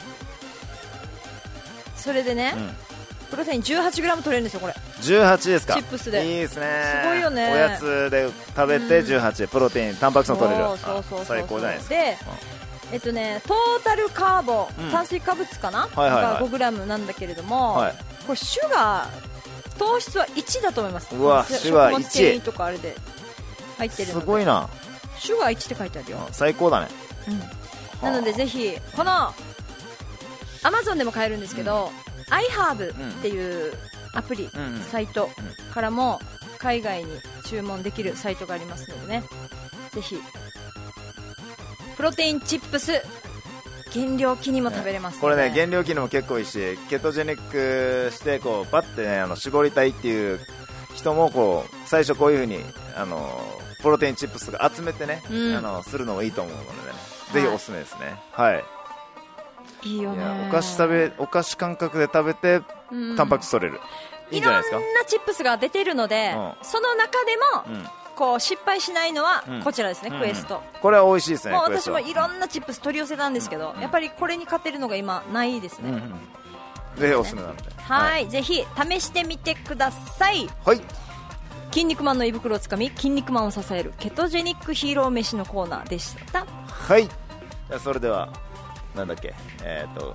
それでね、うん、プロテイン じゅうはちグラム 取れるんですよ。これじゅうはちですか。 チップスでいいですね。 すごいよね。 おやつで食べてじゅうはち、うん、プロテインタンパク質も取れる。 そうそうそうそう、 最高じゃないですか。 で、うん、えっとね、トータルカーボ、うん、炭水化物かな、はいはいはい、が ごグラム なんだけれども、はい、これシュガー糖質はいちだと思います。 うわ、シュガーいち、 食物繊維とかあれで入ってるので、 すごいな。 シュガーいちって書いてあるよ。 最高だね。 うん、なのでぜひこのアマゾンでも買えるんですけど、うん、アイハーブっていうアプリ、うん、サイトからも海外に注文できるサイトがありますのでね、ぜひプロテインチップス減量期にも食べれますので、 これね、減量期にも結構いいし、ケトジェニックしてこうバッてね、あの絞りたいっていう人もこう最初こういう風にあのプロテインチップスが集めてね、うん、あのするのもいいと思うのでね、ぜひおすすめですね。はい、はい、 いいよね。いや、 お菓子食べお菓子感覚で食べて、うん、タンパク質取れる、いいんじゃないですか。 いろんなチップスが出てるので、うん、その中でも、うん、こう失敗しないのはこちらですね、うん、クエスト、 うん、これは美味しいですね。 もう私もいろんなチップス取り寄せたんですけど、うん、やっぱりこれに勝てるのが今ないですね。うんうん、ぜひおすすめなので、 はい、はい、ぜひ試してみてください。 はい。 筋肉マンの胃袋をつかみ、筋肉マンを支えるケトジェニックヒーロー飯のコーナーでした。 はい。それではなんだっけ、えーと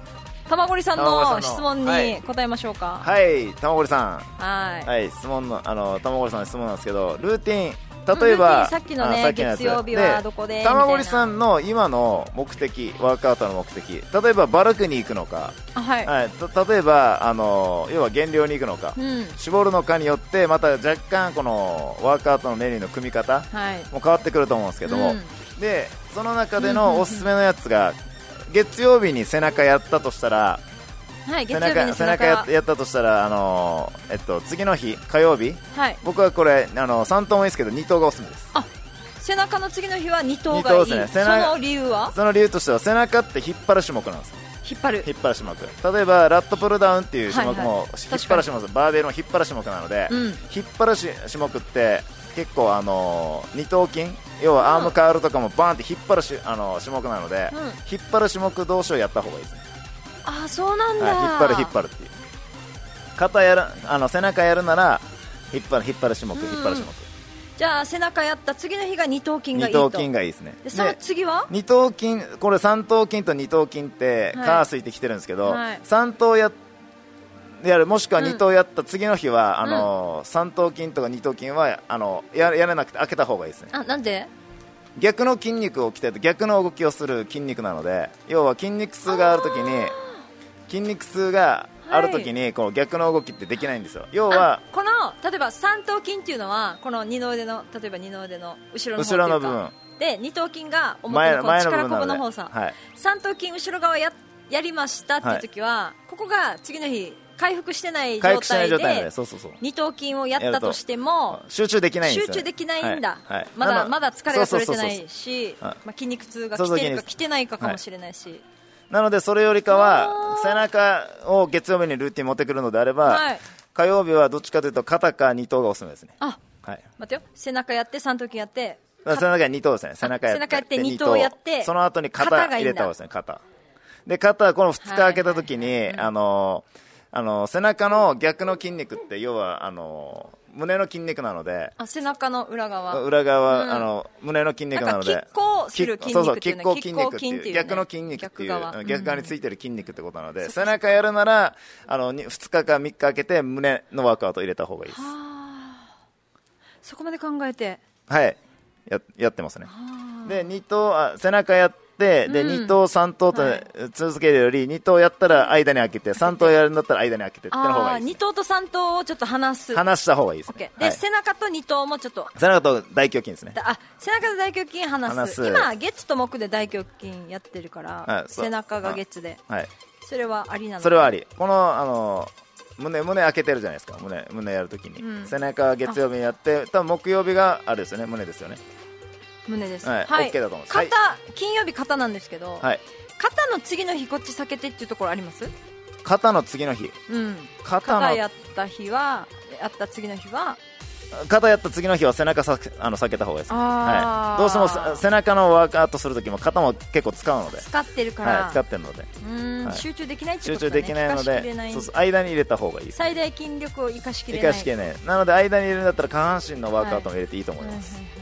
玉森さんの質問に答えましょうか。 はい、はい、玉森さん、 はい、 はい、質問のあの玉森さんの質問なんですけど、ルーティン例えば、 うん、さっきのね月曜日はどこで玉森さんの今の目的、ワークアウトの目的、例えばバルクに行くのか、 はいはい、例えばあの要は減量に行くのか、うん、絞るのかによってまた若干このワークアウトのメニューの組み方も変わってくると思うんですけども、うん、でその中でのおすすめのやつが、月曜日に背中やったとしたら、 はい、 背中背中 や, やったとしたら、あのーえっと、次の日、火曜日、はい、僕はこれあのさん頭もいいですけどに頭がおすすめです。 あ、背中の次の日はに頭がいい。です、ね、その理由はその理由としては背中って引っ張る種目なんです。 引っ張る引っ張る種目、例えばラットプルダウンっていう種目も引っ張る種目、バーベルの引っ張る種目なので、うん、引っ張る種目って結構、あのー、二頭筋、要はアームカールとかもバーンって引っ張るし、あのー、種目なので、うん、引っ張る種目同士をやった方がいいですね。 あ、そうなんだ、 はい、引っ張る引っ張るっていう、肩やる、あの背中やるなら引っ張る引っ張る種目、引っ張る種目。 じゃあ背中やった次の日が二頭筋がいいと。 二頭筋がいいですね。 でその次は二頭筋、これ三頭筋と二頭筋ってカースいてきてるんですけど、はい、三頭ややる、もしくは二頭やった次の日は、うん、あの三頭筋とか二頭筋はあの や, やらなくて開けた方がいいですね。 あ、なんで？ 逆の筋肉を鍛えて逆の動きをする筋肉なので、要は筋肉痛があるときに筋肉痛があるときにこの逆の動きってできないんですよ。要はこの例えば三頭筋っていうのはこの二の腕の、例えば二の腕の後ろの方っていうか、 後ろの部分で二頭筋が表のこの力こぶの方さ、はい、三頭筋後ろ側 や, やりましたっていうときは、はい、ここが次の日回復してない状態で二頭筋をやったとしても集中できないんですよ。 集中できないんだ、 はいはい、 まだまだ疲れが取れてないし、まあ、筋肉痛が来てるか来てないかかもしれないし、はい、なのでそれよりかは背中を月曜日にルーティン持ってくるのであれば、はい、火曜日はどっちかというと肩か二頭がおすすめですね。 あ、はい、待ってよ、背中やって三頭筋やって、 背中二頭ですね。背中やって、背中やって二頭やって、 その後に肩入れた方がですね。肩で、肩このふつか開けた時に、はいはい、あのあの背中の逆の筋肉って要はあの胸の筋肉なので、 あ、背中の裏側裏側、うん、あの胸の筋肉なので、 拮抗する筋肉っていうのは拮抗筋っていう逆の筋肉っていう逆側、逆側についてる筋肉ってことなので、うん、背中やるならあのふつかかみっか開けて胸のワークアウトを入れた方がいいです。 そこまで考えて、 はい、や, やってますね。でに頭あ背中やってで、うん、に頭さん頭と続けるより、はい、に頭やったら間に開けてさん頭やるんだったら間に開けてっての方がいいです。 に頭とさん頭をちょっと離す離した方がいいです、ね、 で、はい、背中とに頭もちょっと背中と大胸筋ですね。 あ、背中と大胸筋離す、離す。今月と木で大胸筋やってるから、はい、背中が月で、はい、それはありなの？ それはあり。このあの胸胸開けてるじゃないですか。胸胸やるときに、うん、背中月曜日にやって、多分木曜日があれですよね、胸ですよね。 胸です、 はいはい、OK だと思います。 肩、はい、金曜日肩なんですけど、はい、肩の次の日こっち避けてっていうところあります？ 肩の次の日、 うん、肩, 肩やった日はやった次の日は肩やった次の日は背中さあの避けた方がいいです、はい、どうしても背中のワークアウトするときも肩も結構使うので、 使ってるから、 はい、使ってるので、 うん、はい、集中できないってことだね。集中できないので、そうそう、間に入れた方がいいです、ね、 最大筋力を生かしきれない、 生かしきれない。なので間に入れるんだったら下半身のワークアウトも入れていいと思います、はいはいはいはい、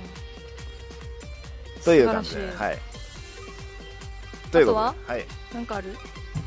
という感じで、はい、ということで、 あとは、はい、なんかある？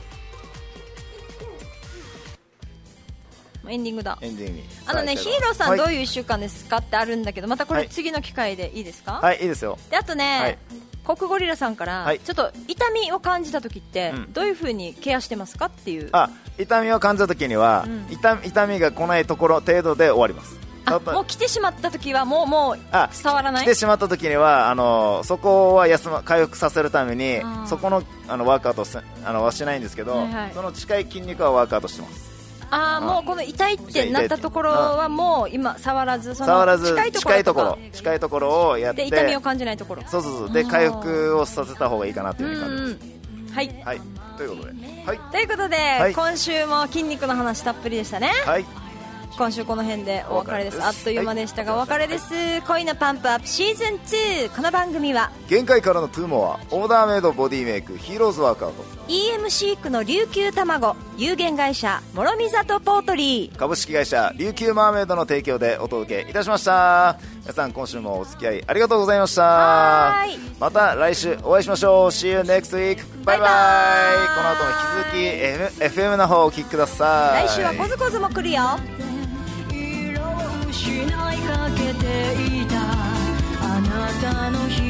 エンディングだ。 エンディングあのね、ヒーローさん、はい、どういういっしゅうかんですかってあるんだけど、またこれ次の機会でいいですか？ はい、いいですよ。 で、あとね、はい、コクゴリラさんから、はい、ちょっと痛みを感じた時って、うん、どういう風にケアしてますかっていう。 あ、痛みを感じた時には、うん、痛, 痛みが来ないところ程度で終わります。 あ、もう来てしまった時はもうもう触らない。 来てしまった時にはあのそこは休ま回復させるためにそこのあのワークアウトあのはしないんですけど、はいはい、その近い筋肉はワークアウトしてます。 ああ、もうこの痛いってなったところはもう今触らず、その近いところ近いところ近いところをやって、 で痛みを感じないところ、 そうそうそう、で回復をさせた方がいいかなという感じです。 はい、 はい、ということで、はい、 ということで、はい、今週も筋肉の話たっぷりでしたね。 はい、 今週この辺でお別れです。あっという間でしたが、 はい、 お別れです、はい、恋のパンプアップシーズンツー。この番組は限界からのトゥーモア、オーダーメイドボディメイクヒーローズワークアウト、 イーエムシー 区の琉球卵、有限会社諸見里ポートリー、 株式会社琉球マーメイドの提供でお届けいたしました。皆さん今週もお付き合いありがとうございました。 はい、 また来週お会いしましょう。 See you next week。 バイバイ。この後も引き続き F- エフエム の方をお聞きください。 来週はコズコズも来るよ。 色を失いかけていたあなたの日